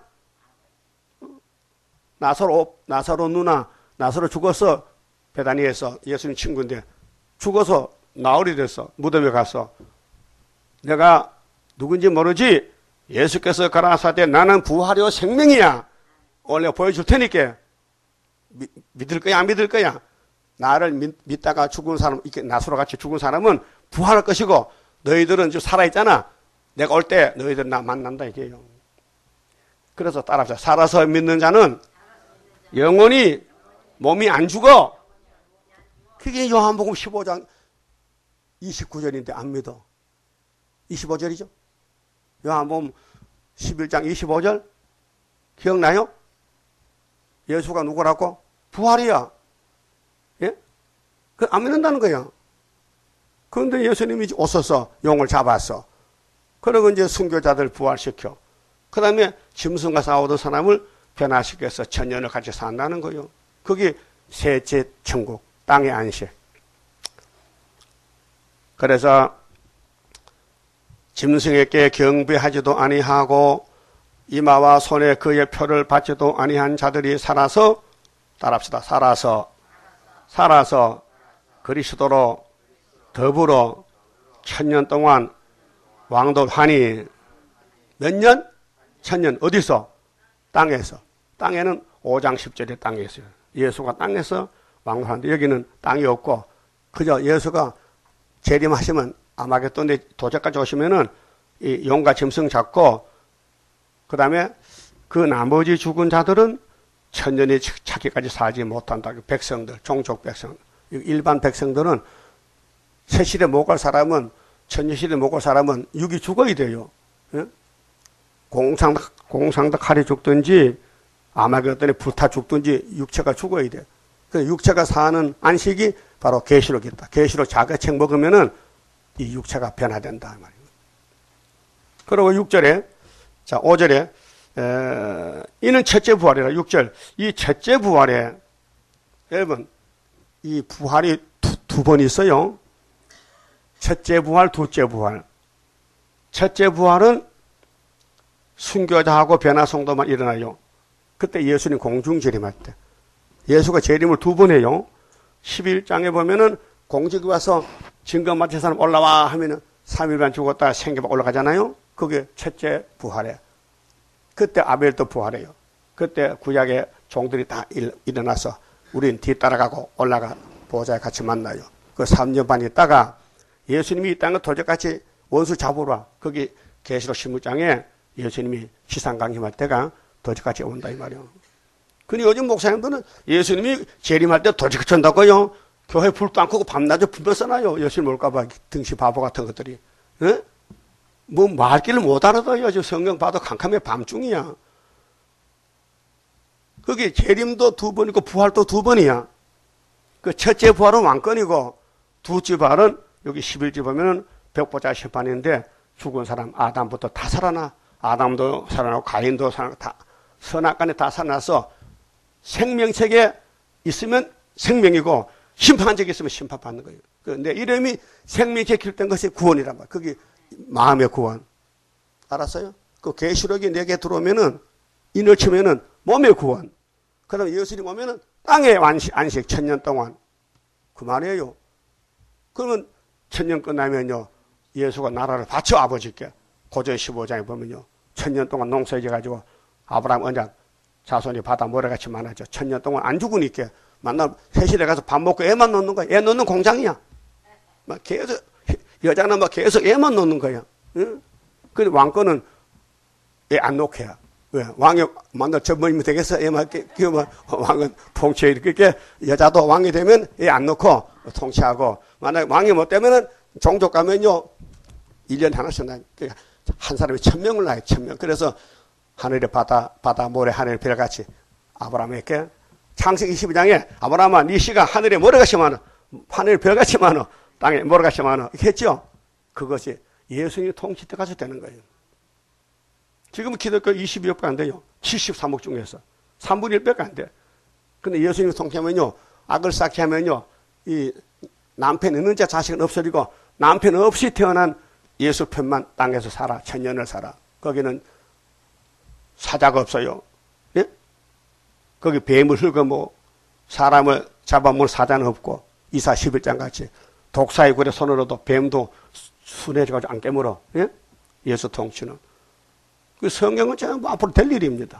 나사로 누나, 나사로 죽었어. 베다니에서 예수님 친구인데 죽어서 나흘이 됐어. 무덤에 가서 내가 누군지 모르지 예수께서 가라사대 나는 부활이요 생명이야. 원래 보여줄 테니까 믿을 거야 안 믿을 거야? 나를 믿다가 죽은 사람, 이렇게 나사로 같이 죽은 사람은 부활할 것이고 너희들은 지금 살아있잖아. 내가 올 때 너희들 나 만난다 이게요. 그래서 따라합시다. 살아서 믿는 자는 영원히 몸이 안 죽어. 그게 요한복음 15장 29절인데 안 믿어. 25절이죠. 요한복음 11장 25절 기억나요? 예수가 누구라고? 부활이야. 예? 그 안 믿는다는 거야. 그런데 예수님이 오셔서 용을 잡았어. 그리고 이제 순교자들 부활시켜. 그 다음에 짐승과 싸우던 사람을 변화시켜서 천년을 같이 산다는 거예요. 그게 셋째 천국, 땅의 안식. 그래서 짐승에게 경배하지도 아니하고 이마와 손에 그의 표를 받지도 아니한 자들이 살아서, 따라합시다. 살아서 그리스도로 더불어 천년 동안 왕도하니. 몇 년? 천년. 어디서? 땅에서. 땅에는 5장 10절의 땅에 있어요. 예수가 땅에서 왕도하는데 여기는 땅이 없고 그저 예수가 재림하시면 아마겟돈에 도적까지 오시면은 이 용과 짐승 잡고 그 다음에 그 나머지 죽은 자들은 천년이 차기까지 살지 못한다. 백성들, 종족 백성. 일반 백성들은 세실에 못 갈 사람은, 천녀실에 못 갈 사람은 육이 죽어야 돼요. 예? 공상도 칼이 죽든지 아마겟돈에 불타 죽든지 육체가 죽어야 돼. 그 육체가 사는 안식이 바로 계시록이다. 계시록 자개책 먹으면은 이 육체가 변화된다 말이에요. 그리고 6절에, 자 5절에 이는 첫째 부활이라. 6절, 이 첫째 부활에 여러분 이 부활이 두 번 있어요. 첫째 부활, 둘째 부활. 첫째 부활은 순교자하고 변화성도만 일어나요. 그때 예수님 공중 재림할 때. 예수가 재림을 두 번 해요. 11장에 보면은 공직이 와서 증거 맡은 사람 올라와 하면은 3일만 죽었다가 생겨봐 올라가잖아요. 그게 첫째 부활이에요. 그때 아벨도 부활해요. 그때 구약의 종들이 다 일어나서 우린 뒤따라가고 올라가 보호자에 같이 만나요. 그 3년 반 있다가 예수님이 이 땅을 도적같이 원수 잡으러 거기 계시록 16장에 예수님이 시상 강림할 때가 도적같이 온다 이 말이에요. 근데 요즘 목사님들은 예수님이 재림할 때 도적같이 온다고요. 교회 불도 안 끄고 밤낮에 불 써놔요. 예수님 올까봐 등시 바보 같은 것들이. 에? 뭐 말귀를 못 알아둬요. 저 성경 봐도 캄캄해 밤중이야. 거기 재림도 두 번이고 부활도 두 번이야. 그 첫째 부활은 왕권이고 둘째 부활은 여기 11절 보면은 벽보자 심판인데 죽은 사람 아담부터 다 살아나. 아담도 살아나고 가인도 살아나고 다 선악간에 다 살아나서 생명책에 있으면 생명이고 심판책에 있으면 심판받는 거예요. 내 이름이 생명책에 기록된 것이 구원이란 말이에요. 그게 마음의 구원. 알았어요? 그 계시록이 내게 들어오면은 인을 치면은 몸의 구원. 그 다음에 예수님 오면은 땅의 안식 1000년 동안. 그 말이에요. 그러면 1000년 끝나면요. 예수가 나라를 바쳐 아버지께. 고전 15장에 보면요. 1000년 동안 농사지어가지고 아브라함 언약 자손이 바다 모래같이 많아져. 1000년 동안 안 죽으니까 만나 세실에 가서 밥 먹고 애만 놓는 거야. 애 놓는 공장이야. 막 계속 여자는 막 계속 애만 놓는 거야. 응? 근데 왕권은 애 안 놓게 해. 왜? 왕이 만나 전문이면 되겠어? 애만 키우면 왕은 통치해. 이렇게 여자도 왕이 되면 애 안 놓고 통치하고 만약 왕이 못 되면은 종족 가면요 1년에 하나씩 나요. 그러니까 한 사람이 1000명을 낳아요. 1000명. 그래서 하늘의 바다 모래 하늘의 별같이 아브라함에게 창세기 22장에 아브라함아 네 씨가 하늘에 모래같이 많아. 하늘의 별같이 많아. 땅에 모래같이 많아. 이렇게 했죠. 그것이 예수님이 통치 때까지 되는 거예요. 지금은 기독교 22억밖에 안 돼요. 73억 중에서 3분의 1밖에 안 돼. 근데 예수님이 통치하면요 악을 쌓게 하면요 이 남편 있는 자 자식은 없어지고 남편 없이 태어난 예수 편만 땅에서 살아. 1000년을 살아. 거기는 사자가 없어요. 예? 거기 뱀을 흙어먹고 사람을 잡아먹을 사자는 없고 이사 11장 같이 독사의 굴에 손으로도 뱀도 순해져가지고 안 깨물어. 예? 예수 통치는. 그 성경은 전부 앞으로 될 일입니다.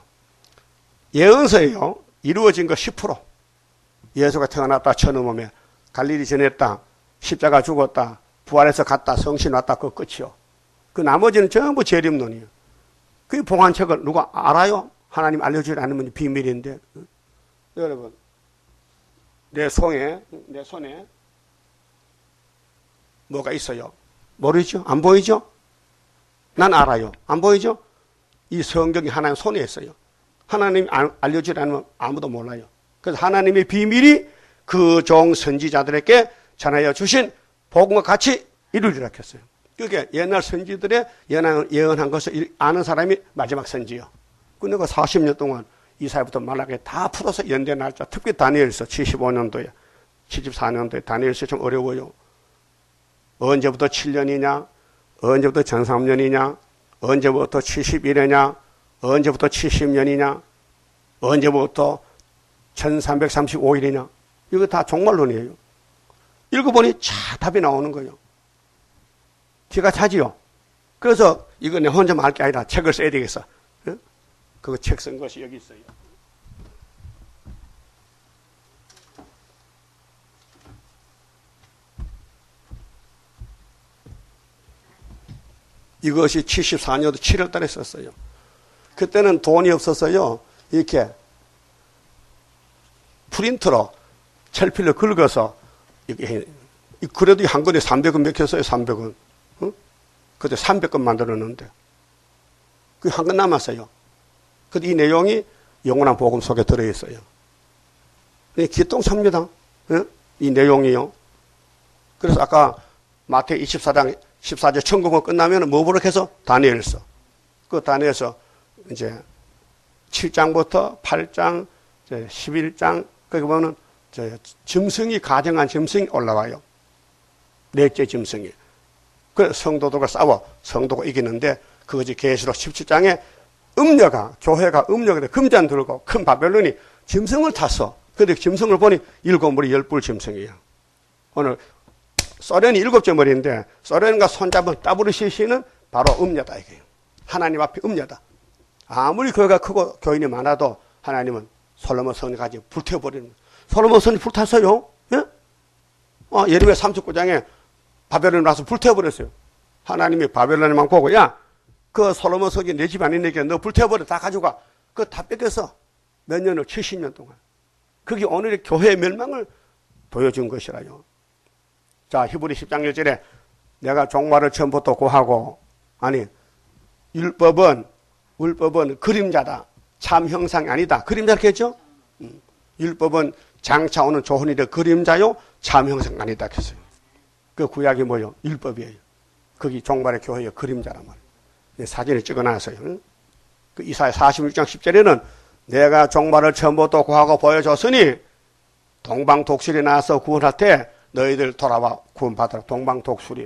예언서예요. 이루어진 거 10%. 예수가 태어났다 천음음에 갈릴리 지냈다 십자가 죽었다 부활해서 갔다 성신 왔다 그거 끝이요. 그 나머지는 전부 재림론이에요. 그 봉안책을 누가 알아요? 하나님 알려주지 않으면 비밀인데. 여러분 내 손에 뭐가 있어요? 모르죠? 안 보이죠? 난 알아요. 안 보이죠? 이 성경이 하나님 손에 있어요. 하나님이 알려주지 않으면 아무도 몰라요. 그래서 하나님의 비밀이 그 종 선지자들에게 전하여 주신 복음과 같이 이루리라 했어요. 그게 옛날 선지들의 예언한 것을 아는 사람이 마지막 선지요. 근데 그 40년 동안 이사야부터 말라기에 다 풀어서 연대 날짜, 특히 다니엘서 75년도에, 74년도에 다니엘서 좀 어려워요. 언제부터 7년이냐? 언제부터 전3년이냐? 언제부터 71년이냐? 언제부터 70년이냐? 언제부터 1335일이냐? 이거 다 종말론이에요. 읽어보니 차 답이 나오는 거예요. 기가 차지요. 그래서 이거 내 혼자 말 게 아니라 책을 써야 되겠어. 응? 그거 책 쓴 것이 여기 있어요. 이것이 74년도 7월 달에 썼어요. 그때는 돈이 없어서요. 이렇게 프린터로 철필로 긁어서 그래도 한 건에 300원 맥혔어요, 300원. 어? 그때 300건 만들었는데. 그 한 건 남았어요. 근데 이 내용이 영원한 복음 속에 들어있어요. 기똥찹니다. 어? 이 내용이요. 그래서 아까 마태 24장 14절 천국은 끝나면 뭐 보러 해서 다니엘서. 그 다니엘서 이제 7장부터 8장, 11장, 거기 보면 짐승이 가정한 짐승이 올라와요. 넷째 짐승이. 그 성도들과 싸워 성도가 이기는데 그것이 계시록 17장에 음녀가 교회가 음녀가 금잔 들고 큰 바벨론이 짐승을 탔어. 근데 짐승을 보니 7머리 10뿔 짐승이야. 오늘 소련이 7째 머리인데 소련과 손잡은 WCC는 바로 음녀다 이게요. 하나님 앞에 음녀다. 아무리 교회가 크고 교인이 많아도 하나님은 솔로몬 성까지 불태워버리는 거예요. 솔로몬 성이 불탔어요. 예? 예레미야 39장에 바벨론에 와서 불태워버렸어요. 하나님이 바벨론에만 보고 야, 그 솔로몬 성이 내 집 아니니까 너 불태워버려. 다 가져가. 그거 다 뺏겼어. 몇 년을 70년 동안. 그게 오늘의 교회의 멸망을 보여준 것이라요. 자, 히브리 10장 1절에 내가 종말을 처음부터 고하고 아니 율법은 그림자다. 참 형상이 아니다. 그림자 이렇게 했죠? 율법은 장차 오는 조헌이래 그림자요. 참 형상 아니다. 했어요. 그 구약이 뭐요? 율법이에요. 거기 종말의 교회의 그림자란 말이에요. 사진을 찍어놨어요. 그 이사야 46장 10절에는 내가 종말을 처음부터 고하고 보여줬으니 동방독수리 나와서 구원할 때 너희들 돌아와 구원받으라. 동방독수리.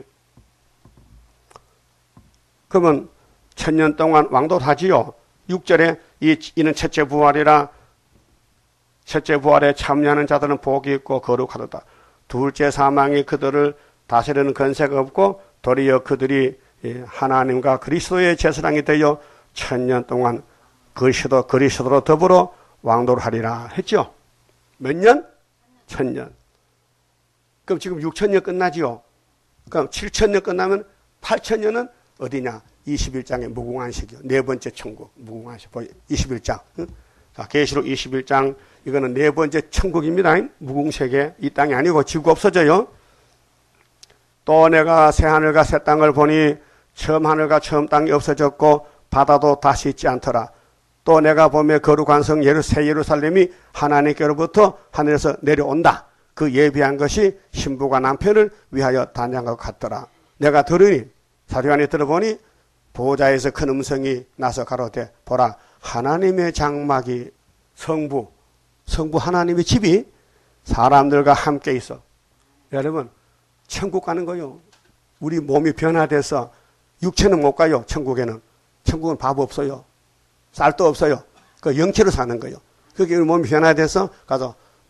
그러면 1000년 동안 왕도하지요. 6절에 이는 첫째 부활이라 첫째 부활에 참여하는 자들은 복이 있고 거룩하도다. 둘째 사망이 그들을 다스리는 권세가 없고 도리어 그들이 하나님과 그리스도의 제사장이 되어 1000년 동안 그리스도로 더불어 왕도를 하리라 했죠. 몇 년? 1000년. 그럼 지금 6000년 끝나지요. 그럼 7000년 끝나면 8000년은 어디냐? 21장의 무궁안식이요. 네 번째 천국 무궁안식. 21장. 자, 계시록 21장 이거는 네 번째 천국입니다. 무궁세계. 이 땅이 아니고 지구 없어져요. 또 내가 새 하늘과 새 땅을 보니 처음 하늘과 처음 땅이 없어졌고 바다도 다시 있지 않더라. 또 내가 보며 거룩한 성 새 예루살렘이 하나님께로부터 하늘에서 내려온다. 그 예비한 것이 신부가 남편을 위하여 단장한 것 같더라. 내가 들으니 사도 안에 들어보니 보좌에서 큰 음성이 나서 가로되 보라 하나님의 장막이 성부 하나님의 집이 사람들과 함께 있어. 여러분 천국 가는 거요. 우리 몸이 변화돼서 육체는 못 가요. 천국에는. 천국은 밥 없어요. 쌀도 없어요. 그 영체로 사는 거요. 그게 우리 몸이 변화돼서 가서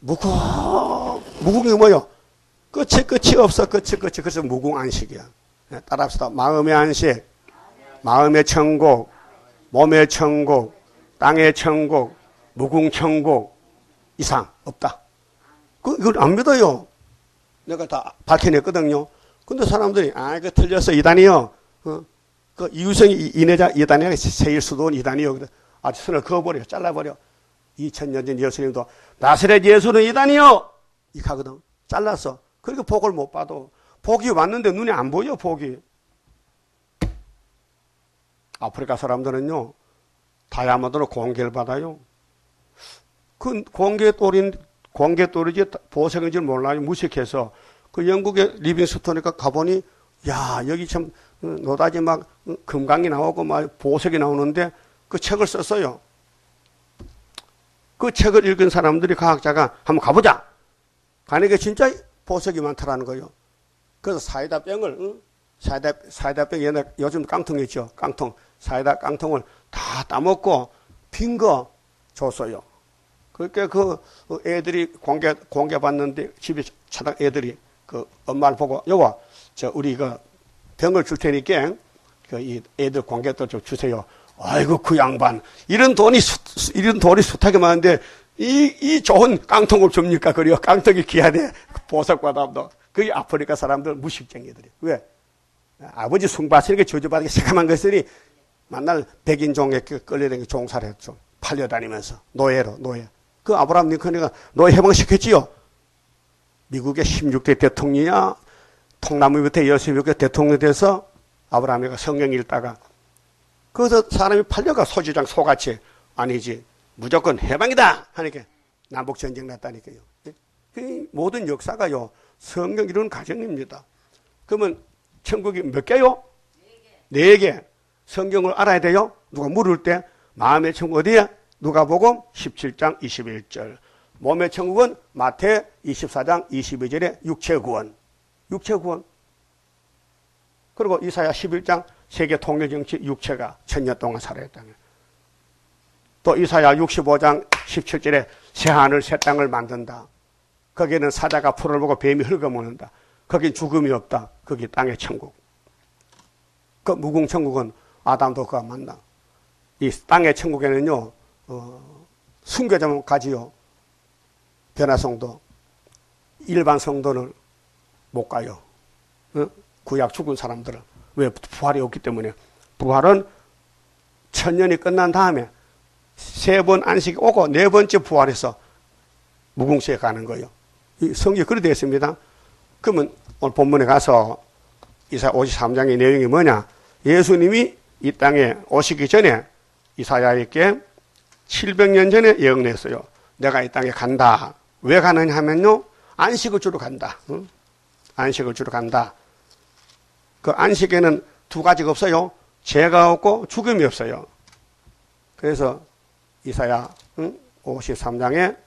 무궁이 뭐요? 끝이 없어. 끝이. 그래서 무궁안식이야. 따라합시다. 마음의 안식, 마음의 천국, 몸의 천국, 땅의 천국, 무궁천국 이상 없다. 이걸 안 믿어요. 내가 다 밝혀냈거든요. 근데 사람들이 그거 틀렸어. 이단이요. 그 이유성이 이단이야. 세일 수도원 이단이요. 아주 선을 그어버려. 잘라버려. 2000년 전 예수님도 나사렛 예수는 이단이요. 이렇게 하거든. 잘랐어. 그러니까 복을 못 봐도. 복이 왔는데 눈에 안 보여, 복이. 아프리카 사람들은요, 다이아몬드로 공개를 받아요. 그 공개돌이지 보석인 줄 몰라요. 무식해서. 그 영국의 리빙스톤이니까 가보니, 야, 여기 참, 노다지 막, 금강이 나오고 막 보석이 나오는데 그 책을 썼어요. 그 책을 읽은 사람들이 과학자가 한번 가보자. 가니까 진짜 보석이 많더라는 거예요. 그래서 사이다병을, 사이다병 옛날 요즘 깡통 있죠. 깡통. 사이다 깡통을 다 따먹고 빈 거 줬어요. 그러니까 그 애들이 공개받는데 집에 차당 애들이 그 엄마를 보고 여보, 우리 그 병을 줄 테니까 이 애들 공개도 좀 주세요. 아이고 그 양반 이런 돈이 숱하게 많은데 이 좋은 깡통을 줍니까? 그래요. 깡통이 귀하대. 보석받아도. 그게 아프리카 사람들 무식쟁이들이. 왜? 아버지 숭바스에게 저주받은 게 새까만 것들이 만날 백인 종에 끌려다니는 종사를 했죠. 팔려다니면서 노예. 그 아브라함 링컨이가 노예 해방시켰지요. 미국의 16대 대통령이야. 통나무 밑에 16개 대통령이 돼서 아브라함이가 성경 읽다가 거기서 사람이 팔려가 소주장 소같이 아니지 무조건 해방이다 하니까 남북전쟁 났다니까요. 그 모든 역사가요 성경 이런 가정입니다. 그러면 천국이 몇 개요? 4개. 성경을 알아야 돼요. 누가 물을 때 마음의 천국 어디에? 누가복음 17장 21절. 몸의 천국은 마태 24장 22절에 육체구원. 육체구원. 그리고 이사야 11장 세계 통일정치 육체가 1000년 동안 살아있다는. 또 이사야 65장 17절에 새하늘 새 땅을 만든다. 거기는 사자가 풀을 보고 뱀이 흙어먹는다. 거긴 죽음이 없다. 거기 땅의 천국. 그 무궁천국은 아담도 그가 만나. 이 땅의 천국에는요 순교자만 가지요. 변화성도 일반 성도는 못 가요. 구약 죽은 사람들은. 왜? 부활이 없기 때문에. 부활은 1000년이 끝난 다음에 3번 안식이 오고 4번째 부활해서 무궁수에 가는 거예요. 이 성경이 그렇게 되어 있습니다. 그러면 오늘 본문에 가서 이사야 53장의 내용이 뭐냐? 예수님이 이 땅에 오시기 전에 이사야에게 700년 전에 예언했어요. 내가 이 땅에 간다. 왜 가느냐 하면요. 안식을 주러 간다. 안식을 주러 간다. 그 안식에는 2가지가 없어요. 죄가 없고 죽음이 없어요. 그래서 이사야 53장에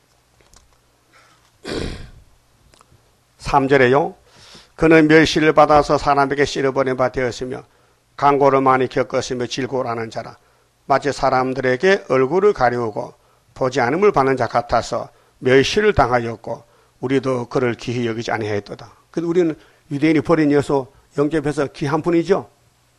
3절에요. 그는 멸시를 받아서 사람에게 실어버린 바 되었으며 강고를 많이 겪었으며 질고라는 자라. 마치 사람들에게 얼굴을 가리우고 보지 않음을 받는 자 같아서 멸시를 당하였고 우리도 그를 귀히 여기지 아니하였도다. 그래서 우리는 유대인이 버린 예수 영접해서 귀한 분이죠.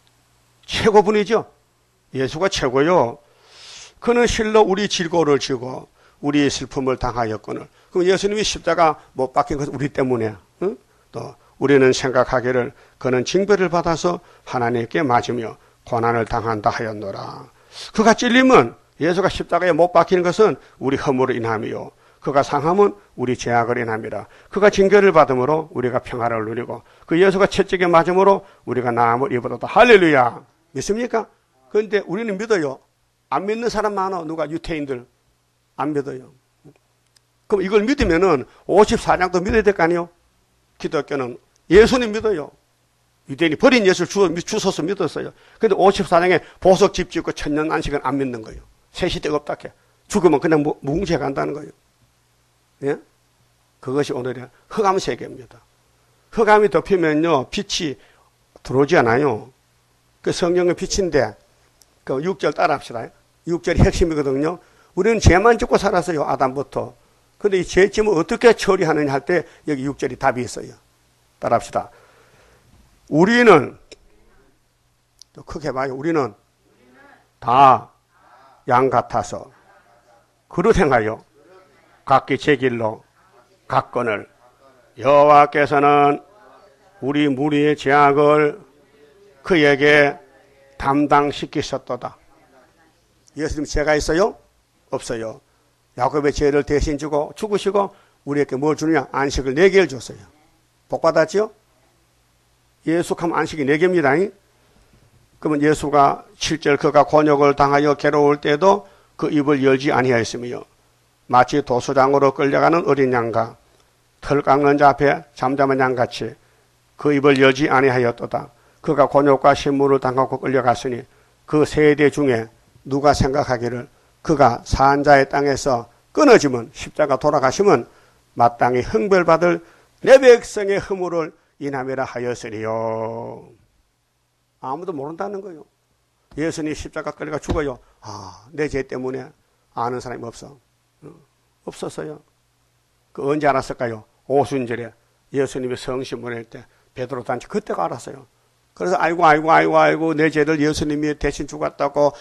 최고분이죠. 예수가 최고요. 그는 실로 우리 질고를 지고 우리의 슬픔을 당하였거늘. 그럼 예수님이 십자가 못 박힌 것은 우리 때문에. 응? 또 우리는 생각하기를 그는 징벌을 받아서 하나님께 맞으며 고난을 당한다 하였노라. 그가 찔림은 예수가 십자가에 못 박히는 것은 우리 허물을 인함이요. 그가 상함은 우리 죄악을 인함이라. 그가 징계를 받음으로 우리가 평화를 누리고 그 예수가 채찍에 맞음으로 우리가 나음을 입었다. 할렐루야. 믿습니까? 그런데 우리는 믿어요. 안 믿는 사람 많아. 누가 유태인들 안 믿어요. 그럼 이걸 믿으면은 54장도 믿어야 될 거 아니에요? 기독교는 예수님 믿어요. 유대인이 버린 예수를 주소서 믿었어요. 그런데 54장에 보석 집 짓고 1000년 안식은 안 믿는 거예요. 세시대가 없다 해. 죽으면 그냥 무궁지에 간다는 거예요. 예? 그것이 오늘의 흑암 세계입니다. 흑암이 덮이면요 빛이 들어오지 않아요. 그 성경의 빛인데 그 6절 따라합시다. 6절이 핵심이거든요. 우리는 죄만 짓고 살았어요. 아담부터. 근데 이 죄짐을 어떻게 처리하느냐 할 때 여기 6절이 답이 있어요. 따라합시다. 우리는 또 크게 봐요. 우리는 다 양 같아서 그릇 행하여 각기 제 길로 갔거늘 여호와께서는 우리 무리의 죄악을 그에게 담당시키셨도다. 예수님 죄가 있어요? 없어요. 야곱의 죄를 대신 주고 죽으시고 우리에게 뭘 주느냐? 안식을 4개를 줬어요. 복 받았죠? 예수하면 안식이 4개입니다. 그러면 예수가 7절 그가 곤욕을 당하여 괴로울 때도 그 입을 열지 아니하였으며 마치 도수장으로 끌려가는 어린 양과 털 깎는 자 앞에 잠잠한 양같이 그 입을 열지 아니하였도다. 그가 곤욕과 신물을 당하고 끌려갔으니 그 세대 중에 누가 생각하기를 그가 사한 자의 땅에서 끊어지면 십자가 돌아가시면 마땅히 형벌받을 내 백성의 허물을 인함이라 하였으리요. 아무도 모른다는 거예요. 예수님이 십자가 끌려가 죽어요. 내 죄 때문에 아는 사람이 없어. 없었어요. 그 언제 알았을까요? 오순절에 예수님이 성신 보낼 때 베드로 단체 그때가 알았어요. 그래서 아이고 내 죄를 예수님이 대신 죽었다고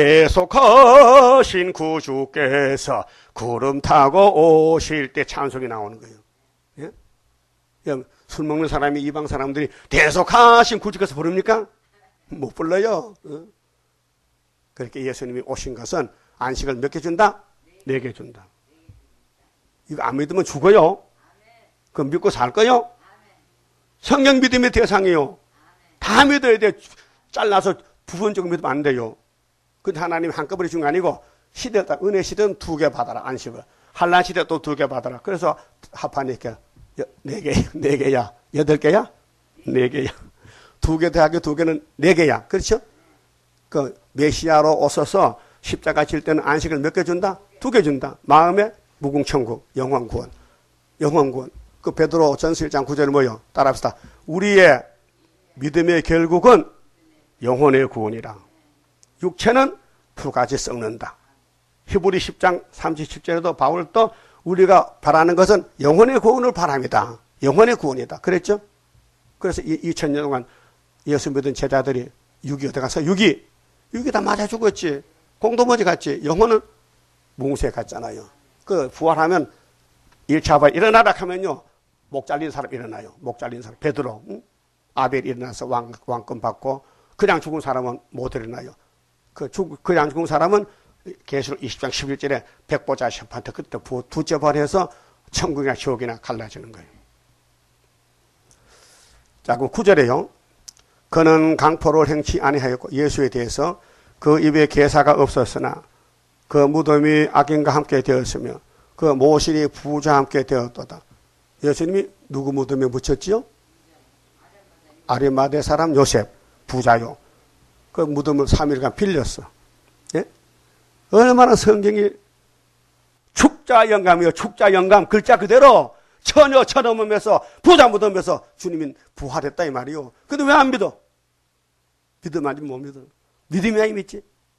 대속하신 구주께서 구름 타고 오실 때 찬송이 나오는 거예요. 예? 술 먹는 사람이 이방 사람들이 대속하신 구주께서 부릅니까? 못 불러요. 그렇게 예수님이 오신 것은 안식을 몇 개 준다? 4개 준다. 이거 안 믿으면 죽어요. 그 믿고 살 거요? 성경 믿음의 대상이요. 다 믿어야 돼. 잘라서 부분적으로 믿으면 안 돼요. 근데 하나님 한꺼번에 준 거 아니고 시대, 은혜 시대는 2개 받아라. 안식을. 한란 시대 또 2개 받아라. 그래서 합하니까 4개야. 8개야? 4개야. 2개 대학교 2개는 4개야. 그렇죠? 그 메시아로 오셔서 십자가 질 때는 안식을 몇 개 준다? 2개 준다. 마음의 무궁천국, 영원구원. 영원구원. 그 베드로 전서 1장 9절은 뭐요? 따라합시다. 우리의 믿음의 결국은 영혼의 구원이라. 육체는 풀같이 썩는다. 히브리 10장 37절에도 바울도 우리가 바라는 것은 영혼의 구원을 바랍니다. 영혼의 구원이다. 그랬죠? 그래서 2000년 동안 예수 믿은 제자들이 육이 어디 가서 육이 다 맞아 죽었지. 공도머지 갔지. 영혼은 뭉세 갔잖아요. 그 부활하면 1차 부활 일어나라 하면요. 목 잘린 사람 일어나요. 목 잘린 사람. 베드로. 응? 아벨 일어나서 왕권 받고 그냥 죽은 사람은 못 일어나요. 그냥 죽은 사람은 계시록 20장 11절에 백보자 심판대 그때 두째 부활해서 천국이나 지옥이나 갈라지는 거예요. 자, 그럼 9절에요. 그는 강포를 행치 아니하였고 예수에 대해서 그 입에 계사가 없었으나 그 무덤이 악인과 함께 되었으며 그 모실이 부자와 함께 되었도다. 예수님이 누구 무덤에 묻혔지요? 아리마대 사람 요셉 부자요. 그 무덤을 3일간 빌렸어. 예? 얼마나 성경이 축자 영감이요. 축자 영감 글자 그대로 처녀 쳐넘으면서 부자 무덤에서 주님이 부활했다 이 말이요. 근데 왜 안 믿어? 믿으면 아직 못 믿어. 믿으면 믿지.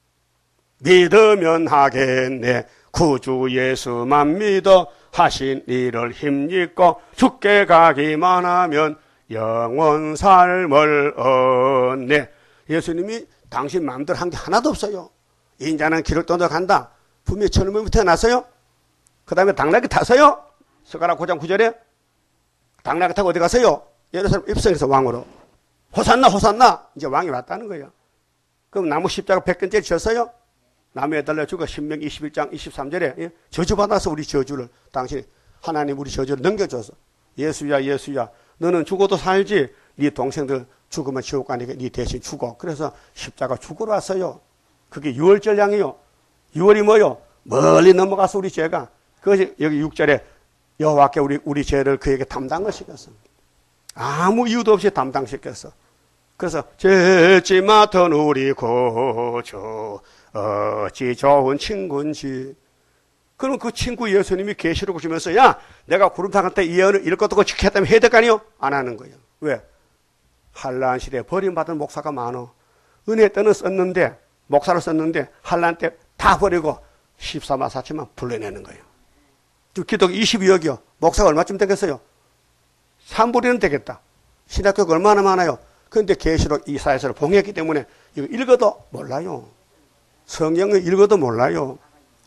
믿으면 하겠네. 구주 예수만 믿어 하신 일을 힘입고 죽게 가기만 하면 영원 삶을 얻네. 예수님이 당신 마음대로 한 게 하나도 없어요. 인자는 길을 떠나 간다. 분명히 천음부터 태어났어요. 그 다음에 당나귀 타서요. 스가랴 9장 9절에 당나귀 타고 어디 가서요? 예루살렘 입성해서 왕으로. 호산나 호산나. 이제 왕이 왔다는 거예요. 그럼 나무 십자가 100根짜리 졌어요? 나무에 달려 죽어. 신명기 21장 23절에 예? 저주받아서 우리 저주를 당신이 하나님 우리 저주를 넘겨줘서 예수야 예수야 너는 죽어도 살지 네 동생들 죽으면 지옥 가니까 네 대신 죽어. 그래서 십자가 죽으러 왔어요. 그게 6월절 양이요. 6월이 뭐요? 멀리 넘어가서 우리 죄가 그것이 여기 6절에 여호와께 우리 죄를 그에게 담당을 시켰어. 아무 이유도 없이 담당시켰어. 그래서 죄지 맡은 우리 구주 어찌 좋은 친구인지. 그럼 그 친구 예수님이 계시록 주면서 야 내가 구름탕 때 이 예언을 이럴 것도 없고 지켰다면 해야 될 거 아니요? 안 하는 거예요. 왜? 한란 시대에 버림받은 목사가 많어. 은혜 때는 썼는데 목사를 썼는데 한란 때 다 버리고 14마사치만 불러내는 거예요. 기독 22억이요. 목사가 얼마쯤 되겠어요? 3분이는 되겠다. 신학교가 얼마나 많아요? 그런데 계시록 이사야서를 봉했기 때문에 이거 읽어도 몰라요. 성경을 읽어도 몰라요.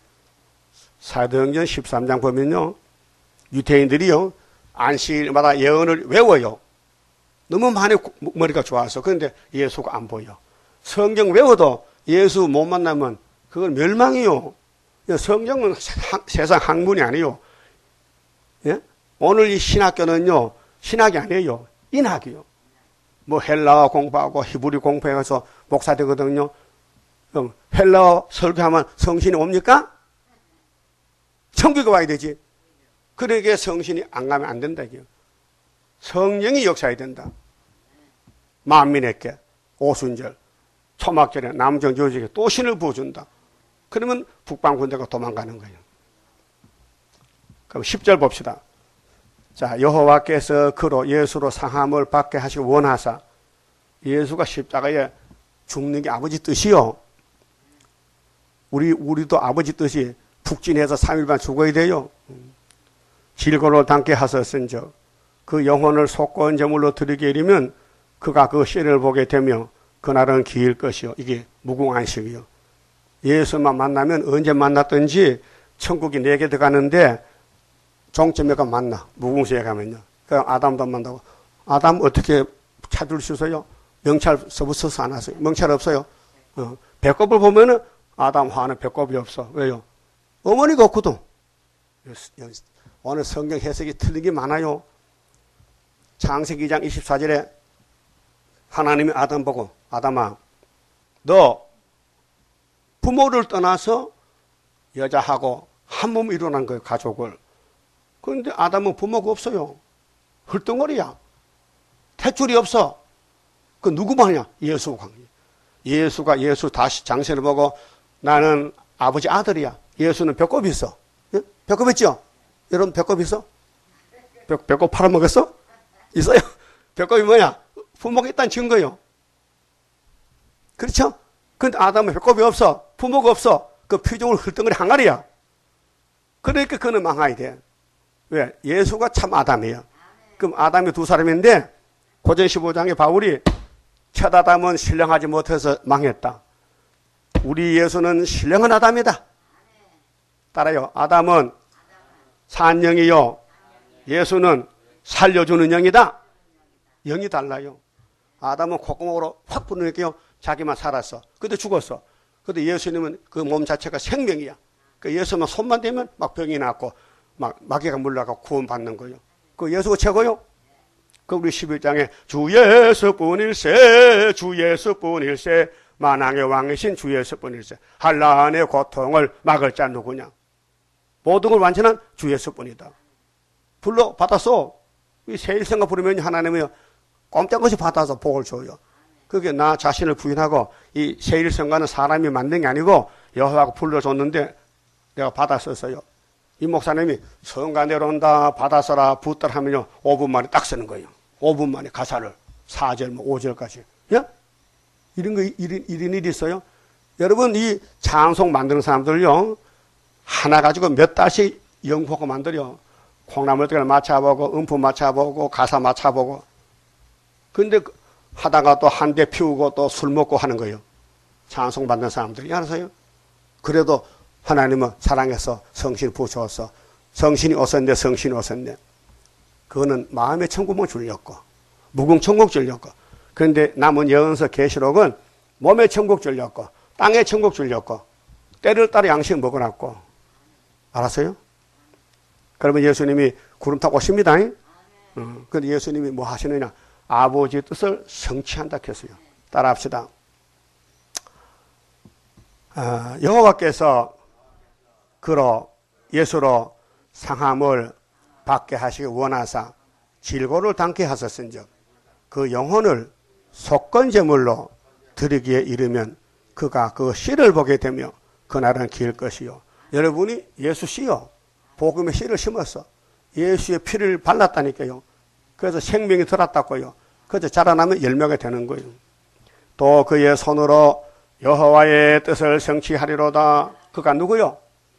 사도행전 13장 보면요. 유대인들이요. 안식일마다 예언을 외워요. 너무 많이 머리가 좋아서. 그런데 예수가 안 보여. 성경 외워도 예수 못 만나면 그건 멸망이요. 성경은 세상 학문이 아니에요. 예? 오늘 이 신학교는요. 신학이 아니에요. 인학이요. 뭐 헬라어 공부하고 히브리 공부해서 목사 되거든요. 그럼 헬라어 설교하면 성신이 옵니까? 천국에 와야 되지. 그러게 성신이 안 가면 안 된다. 이게요. 성령이 역사해야 된다. 만민에게 오순절, 초막절에 남정 조직에 또 신을 부어준다. 그러면 북방군대가 도망가는 거예요. 그럼 10절 봅시다. 자, 여호와께서 그로 예수로 상함을 받게 하시고 원하사. 예수가 십자가에 죽는 게 아버지 뜻이요. 우리도 아버지 뜻이 북진해서 3일반 죽어야 돼요. 질고를 담게 하셨은즉 그 영혼을 속건 제물로 드리게 이르면 그가 그 씨를 보게 되며 그날은 기일 것이요. 이게 무궁안식이요. 예수만 만나면 언제 만났든지 천국이 4개 들어가는데 종점에 가면 만나. 무궁수에 가면요. 그럼 아담도 만나고. 아담 어떻게 찾을 수 있어요? 명찰 써서 안 하세요. 명찰 없어요. 배꼽을 보면은 아담 화는 배꼽이 없어. 왜요? 어머니가 없거든. 오늘 성경 해석이 틀린 게 많아요. 창세기 2장 24절에 하나님이 아담 보고 아담아 너 부모를 떠나서 여자하고 한 몸 일어난 거예요. 가족을. 그런데 아담은 부모가 없어요. 헐덩어리야. 탯줄이 없어. 그 누구만 하냐? 예수가 한 거예요. 예수 다시 장세를 보고 나는 아버지 아들이야. 예수는 배꼽이 있어. 예? 배꼽 있죠? 여러분 배꼽 있어? 배꼽 팔아먹었어? 있어요. 배꼽이 뭐냐? 부모가 있다는 증거예요. 그렇죠? 근데 아담은 배꼽이 없어. 부모가 없어. 그 표정을 흘덩거리 항아리야. 그러니까 그는 망하야 돼. 왜? 예수가 참 아담이에요. 그럼 아담이 두 사람인데 고전 15장에 바울이 첫 아담은 신령하지 못해서 망했다. 우리 예수는 신령한 아담이다. 따라요. 아담은 산 영이요. 예수는 살려주는 영이다. 영이 달라요. 아담은 콧구멍으로 확 불어넣게요. 자기만 살았어. 근데 죽었어. 근데 예수님은 그 몸 자체가 생명이야. 그 예수만 손만 대면 막 병이 났고 막 마귀가 물러가고 구원받는 거예요. 그 예수가 최고요. 그 우리 11장에 주 예수뿐일세 주 예수뿐일세 만왕의 왕이신 주 예수뿐일세 한란의 고통을 막을 자 누구냐. 모든 걸 완전한 주 예수뿐이다. 불러 받았어. 이 세일성가 부르면 하나님이 꼼짝없이 받아서 복을 줘요. 그게 나 자신을 부인하고 이 세일성가는 사람이 만든 게 아니고 여호와가 불러줬는데 내가 받았었어요. 이 목사님이 성가 내려온다 받아서라 붙더라 하면요 5분 만에 딱 쓰는 거예요. 5분 만에 가사를 4절 뭐 5절까지. 예? 이런 일이 있어요. 여러분 이 찬송 만드는 사람들요 하나 가지고 몇 달씩 연구하고 만들어. 콩나물들 맞춰보고 음품 맞춰보고 가사 맞춰보고. 근데 하다가 또 한 대 피우고 또 술 먹고 하는 거예요. 찬송 받는 사람들이 알아서요. 그래도 하나님은 사랑해서 성신 부어서 성신이 오셨네 성신이 오셨네. 그거는 마음의 천국만 줄렸고 무궁 천국 줄렸고. 그런데 남은 여언서 계시록은 몸의 천국 줄렸고 땅의 천국 줄렸고 때를 따라 양식 먹어놨고. 알았어요? 그러면 예수님이 구름 타고 오십니다. 근데 예수님이 뭐 하시느냐? 아버지의 뜻을 성취한다 했어요. 따라합시다. 여호와께서 그로 예수로 상함을 받게 하시기 원하사 질고를 담게 하셨은즉 그 영혼을 속건제물로 드리기에 이르면 그가 그 씨를 보게 되며 그날은 길 것이요. 여러분이 예수 씨요. 복음의 씨를 심었어. 예수의 피를 발랐다니까요. 그래서 생명이 들었다고요. 그래서 자라나면 열매가 되는 거예요. 또 그의 손으로 여호와의 뜻을 성취하리로다. 그가 누구요?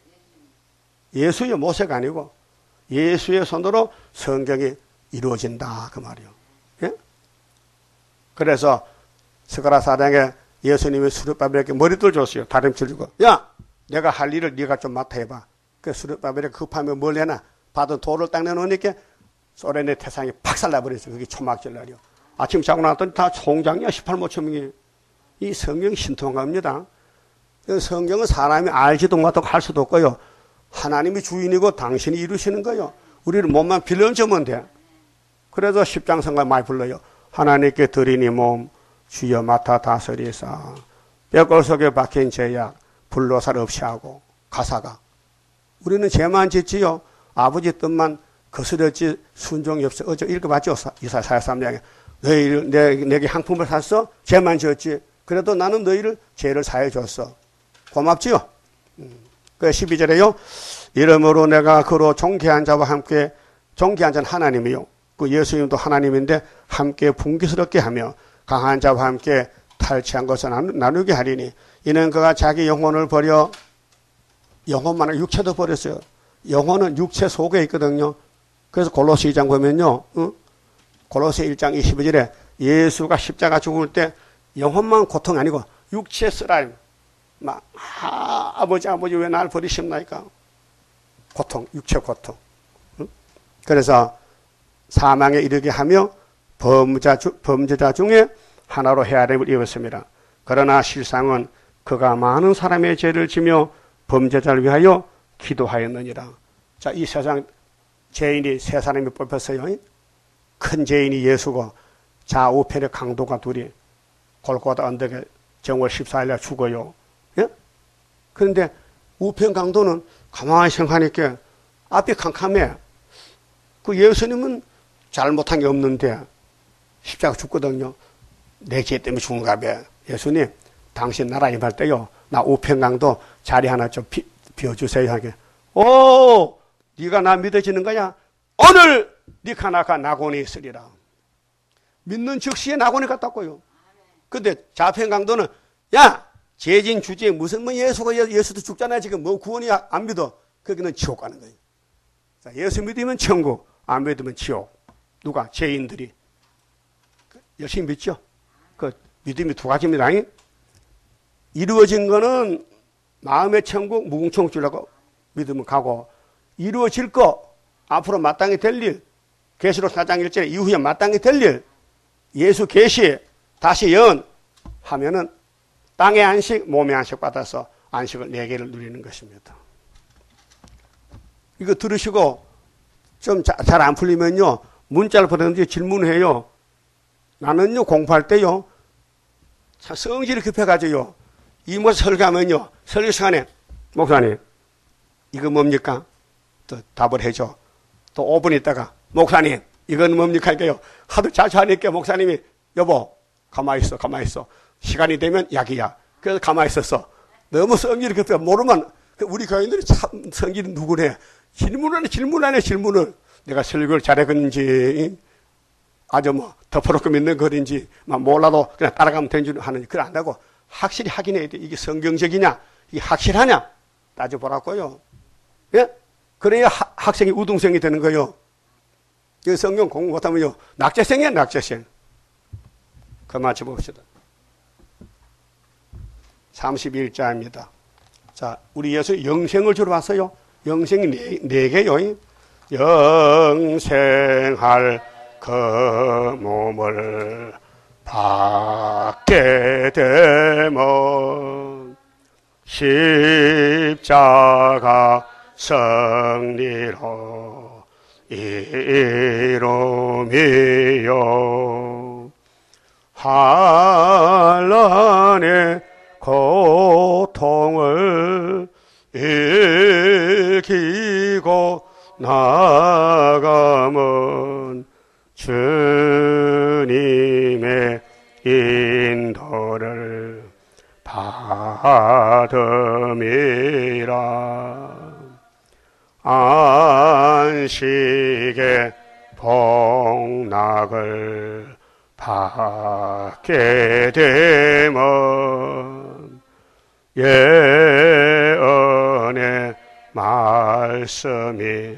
예수요. 모세가 아니고 예수의 손으로 성경이 이루어진다 그 말이요. 예? 그래서 스가랴 4장에 예수님이 수르바벨에게 머리돌 줬어요. 다림질 주고 야 내가 할 일을 네가 좀 맡아 해봐. 그 수르바벨이 급하면 뭘 해나 받은 돌을 딱 내놓으니까 소련의 태상이 박살나버렸어요. 그게 초막절 날이요. 아침 자고 나왔더니 다 총장이야. 18모첨이. 이 성경 신통합니다. 성경은 사람이 알지도 못하고 할 수도 없고요. 하나님이 주인이고 당신이 이루시는 거예요. 우리는 몸만 빌려주면 돼. 그래서 십장성가 많이 불러요. 하나님께 드리니 몸 주여 맡아 다스리사 뼈골 속에 박힌 죄악 불로살 없이 하고. 가사가 우리는 죄만 짓지요. 아버지 뜻만 거스렸지 순종이 없어. 어제 읽어봤죠? 이사야 43장에 내게 향품을 샀어? 죄만 지었지. 그래도 나는 너희를 죄를 사해 줬어. 고맙지요? 그 12절에요. 이러므로 내가 그로 존귀한 자와 함께, 존귀한 자는 하나님이요. 그 예수님도 하나님인데 함께 분기스럽게 하며 강한 자와 함께 탈취한 것을 나누게 하리니 이는 그가 자기 영혼을 버려 영혼만은 육체도 버렸어요. 영혼은 육체 속에 있거든요. 그래서 골로새 2장 보면요. 골로새 1장 22절에 예수가 십자가 죽을 때 영혼만 고통이 아니고 육체 쓰라임. 막 아버지 왜 날 버리십니까? 고통, 육체 고통. 그래서 사망에 이르게 하며 범죄자 중에 하나로 헤아림을 입었습니다. 그러나 실상은 그가 많은 사람의 죄를 지며 범죄자를 위하여 기도하였느니라. 자, 이 세상 죄인이 세 사람이 뽑혔어요. 큰 죄인이 예수고 좌우편의 강도가 둘이 골고다 언덕에 정월 14일날 죽어요. 예? 그런데 우편 강도는 가만히 생각하니까 앞이 캄캄해. 그 예수님은 잘못한 게 없는데 십자가 죽거든요. 내 죄 때문에 죽은가 봐. 예수님, 당신 나라 임할 때요, 나 우편 강도 자리 하나 좀 비워주세요 하게. 오, 네가 나 믿어지는 거냐? 오늘 네가 나가 낙원에 있으리라. 믿는 즉시에 낙원에 갔다고요. 근데 좌편 강도는 야, 죄진 주제에 무슨 뭐 예수도 죽잖아요. 지금 뭐 구원이 안 믿어. 거기는 지옥 가는 거예요. 자, 예수 믿으면 천국, 안 믿으면 지옥. 누가? 죄인들이. 열심히 믿죠? 그 믿음이 두 가지입니다. 이루어진 거는 마음의 천국, 무궁천국 주려고 믿으면 가고, 이루어질 거, 앞으로 마땅히 될 일, 계시록 4장 1절에 이후에 마땅히 될 일, 예수 계시 다시 하면은 땅의 안식, 몸의 안식 받아서 안식을 4개를 누리는 것입니다. 이거 들으시고 좀 잘 안 풀리면요, 문자를 보내든지 질문해요. 나는요, 공부할 때요, 참 성질이 급해가지고요, 이모사 설교하면요, 설교 시간에, 목사님, 이거 뭡니까? 또 답을 해줘. 또 5분 있다가, 목사님, 이건 뭡니까? 할게요. 하도 자주 하니까 목사님이, 여보, 가만히 있어, 가만히 있어. 시간이 되면 약이야. 그래서 가만히 있었어. 너무 성질이 급해. 모르면, 우리 교인들이 참 성질이 누구네. 질문을. 내가 설교를 잘했는지, 아주 뭐, 덮어놓고 믿는 거인지, 몰라도 그냥 따라가면 된 줄 하는지, 그걸 안다고 확실히 확인해야 돼. 이게 성경적이냐? 이게 확실하냐? 따져보라고요. 예? 그래야 학생이 우등생이 되는 거요. 이 성경 공부 못하면요, 낙제생이야, 낙제생. 그만 짚어봅시다. 31자입니다. 자, 우리 예수 영생을 주러 왔어요. 영생이 네 개요. 영생할 그 몸을 받게 되면 십자가 승리로 이루미요. 환난의 고통을 이기고 나가면 주님의 인도를 받음이라. 안식의 복락을 받게 되면 예언의 말씀이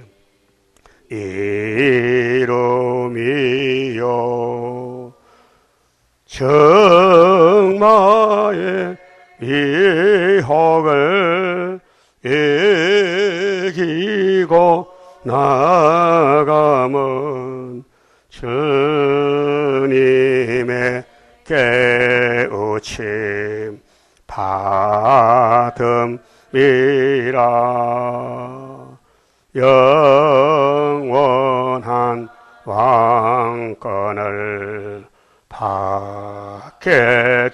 이루미요. 정마의 미혹을 이기고 나가면 주님의 깨우침 받음이라. 영원한 왕권을 받게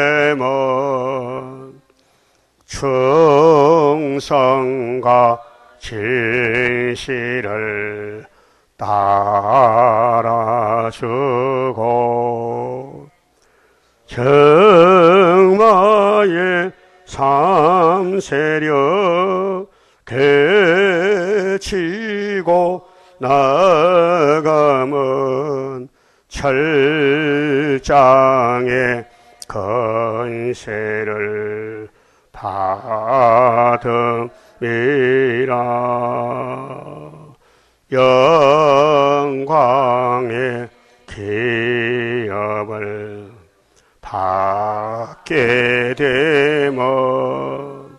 되면 충성과 진실을 따라주고 정마의 삼세력 개치고 나가면 철장의 건세를 받음이라. 영광의 기업을 받게 되면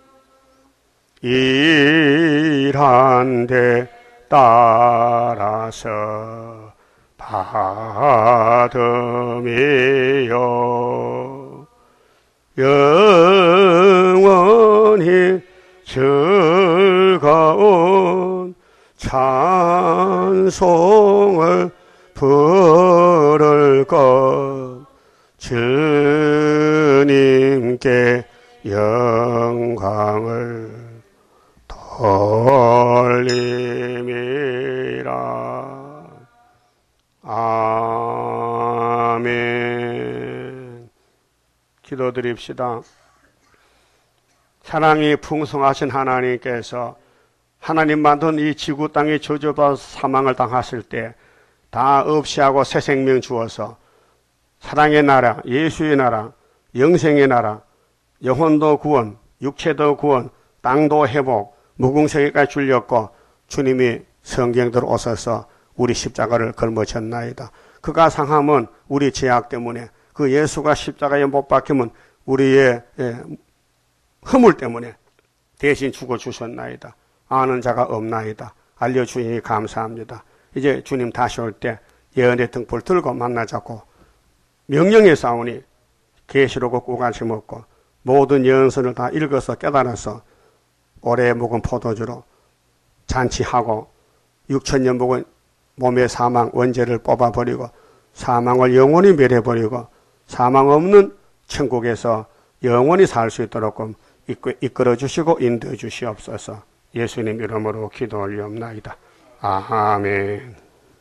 일한 데 따라서 받음이요. 영원히 즐거운 찬송을 부를 것 주님께 영광을 돌림이라. 아멘. 기도드립시다. 사랑이 풍성하신 하나님께서 하나님 만든 이 지구 땅에 저주받아 사망을 당하실 때 다 없이 하고 새 생명 주어서 사랑의 나라, 예수의 나라, 영생의 나라, 영혼도 구원, 육체도 구원, 땅도 회복, 무궁세계까지 주렸고 주님이 성경대로 오셔서 우리 십자가를 걸머졌나이다. 그가 상함은 우리 죄악 때문에, 그 예수가 십자가에 못 박히면 우리의 허물 때문에 대신 죽어주셨나이다. 아는 자가 없나이다. 알려주시니 감사합니다. 이제 주님 다시 올 때 예언의 등불 들고 만나자고 명령의 싸우니 계시록을 꼬같이 먹고 모든 예언서를 다 읽어서 깨달아서 오래 묵은 포도주로 잔치하고 6,000년 묵은 몸의 사망 원죄를 뽑아버리고 사망을 영원히 멸해버리고 사망 없는 천국에서 영원히 살 수 있도록 이끌어 주시고 인도해 주시옵소서. 예수님 이름으로 기도 올리옵나이다. 아멘.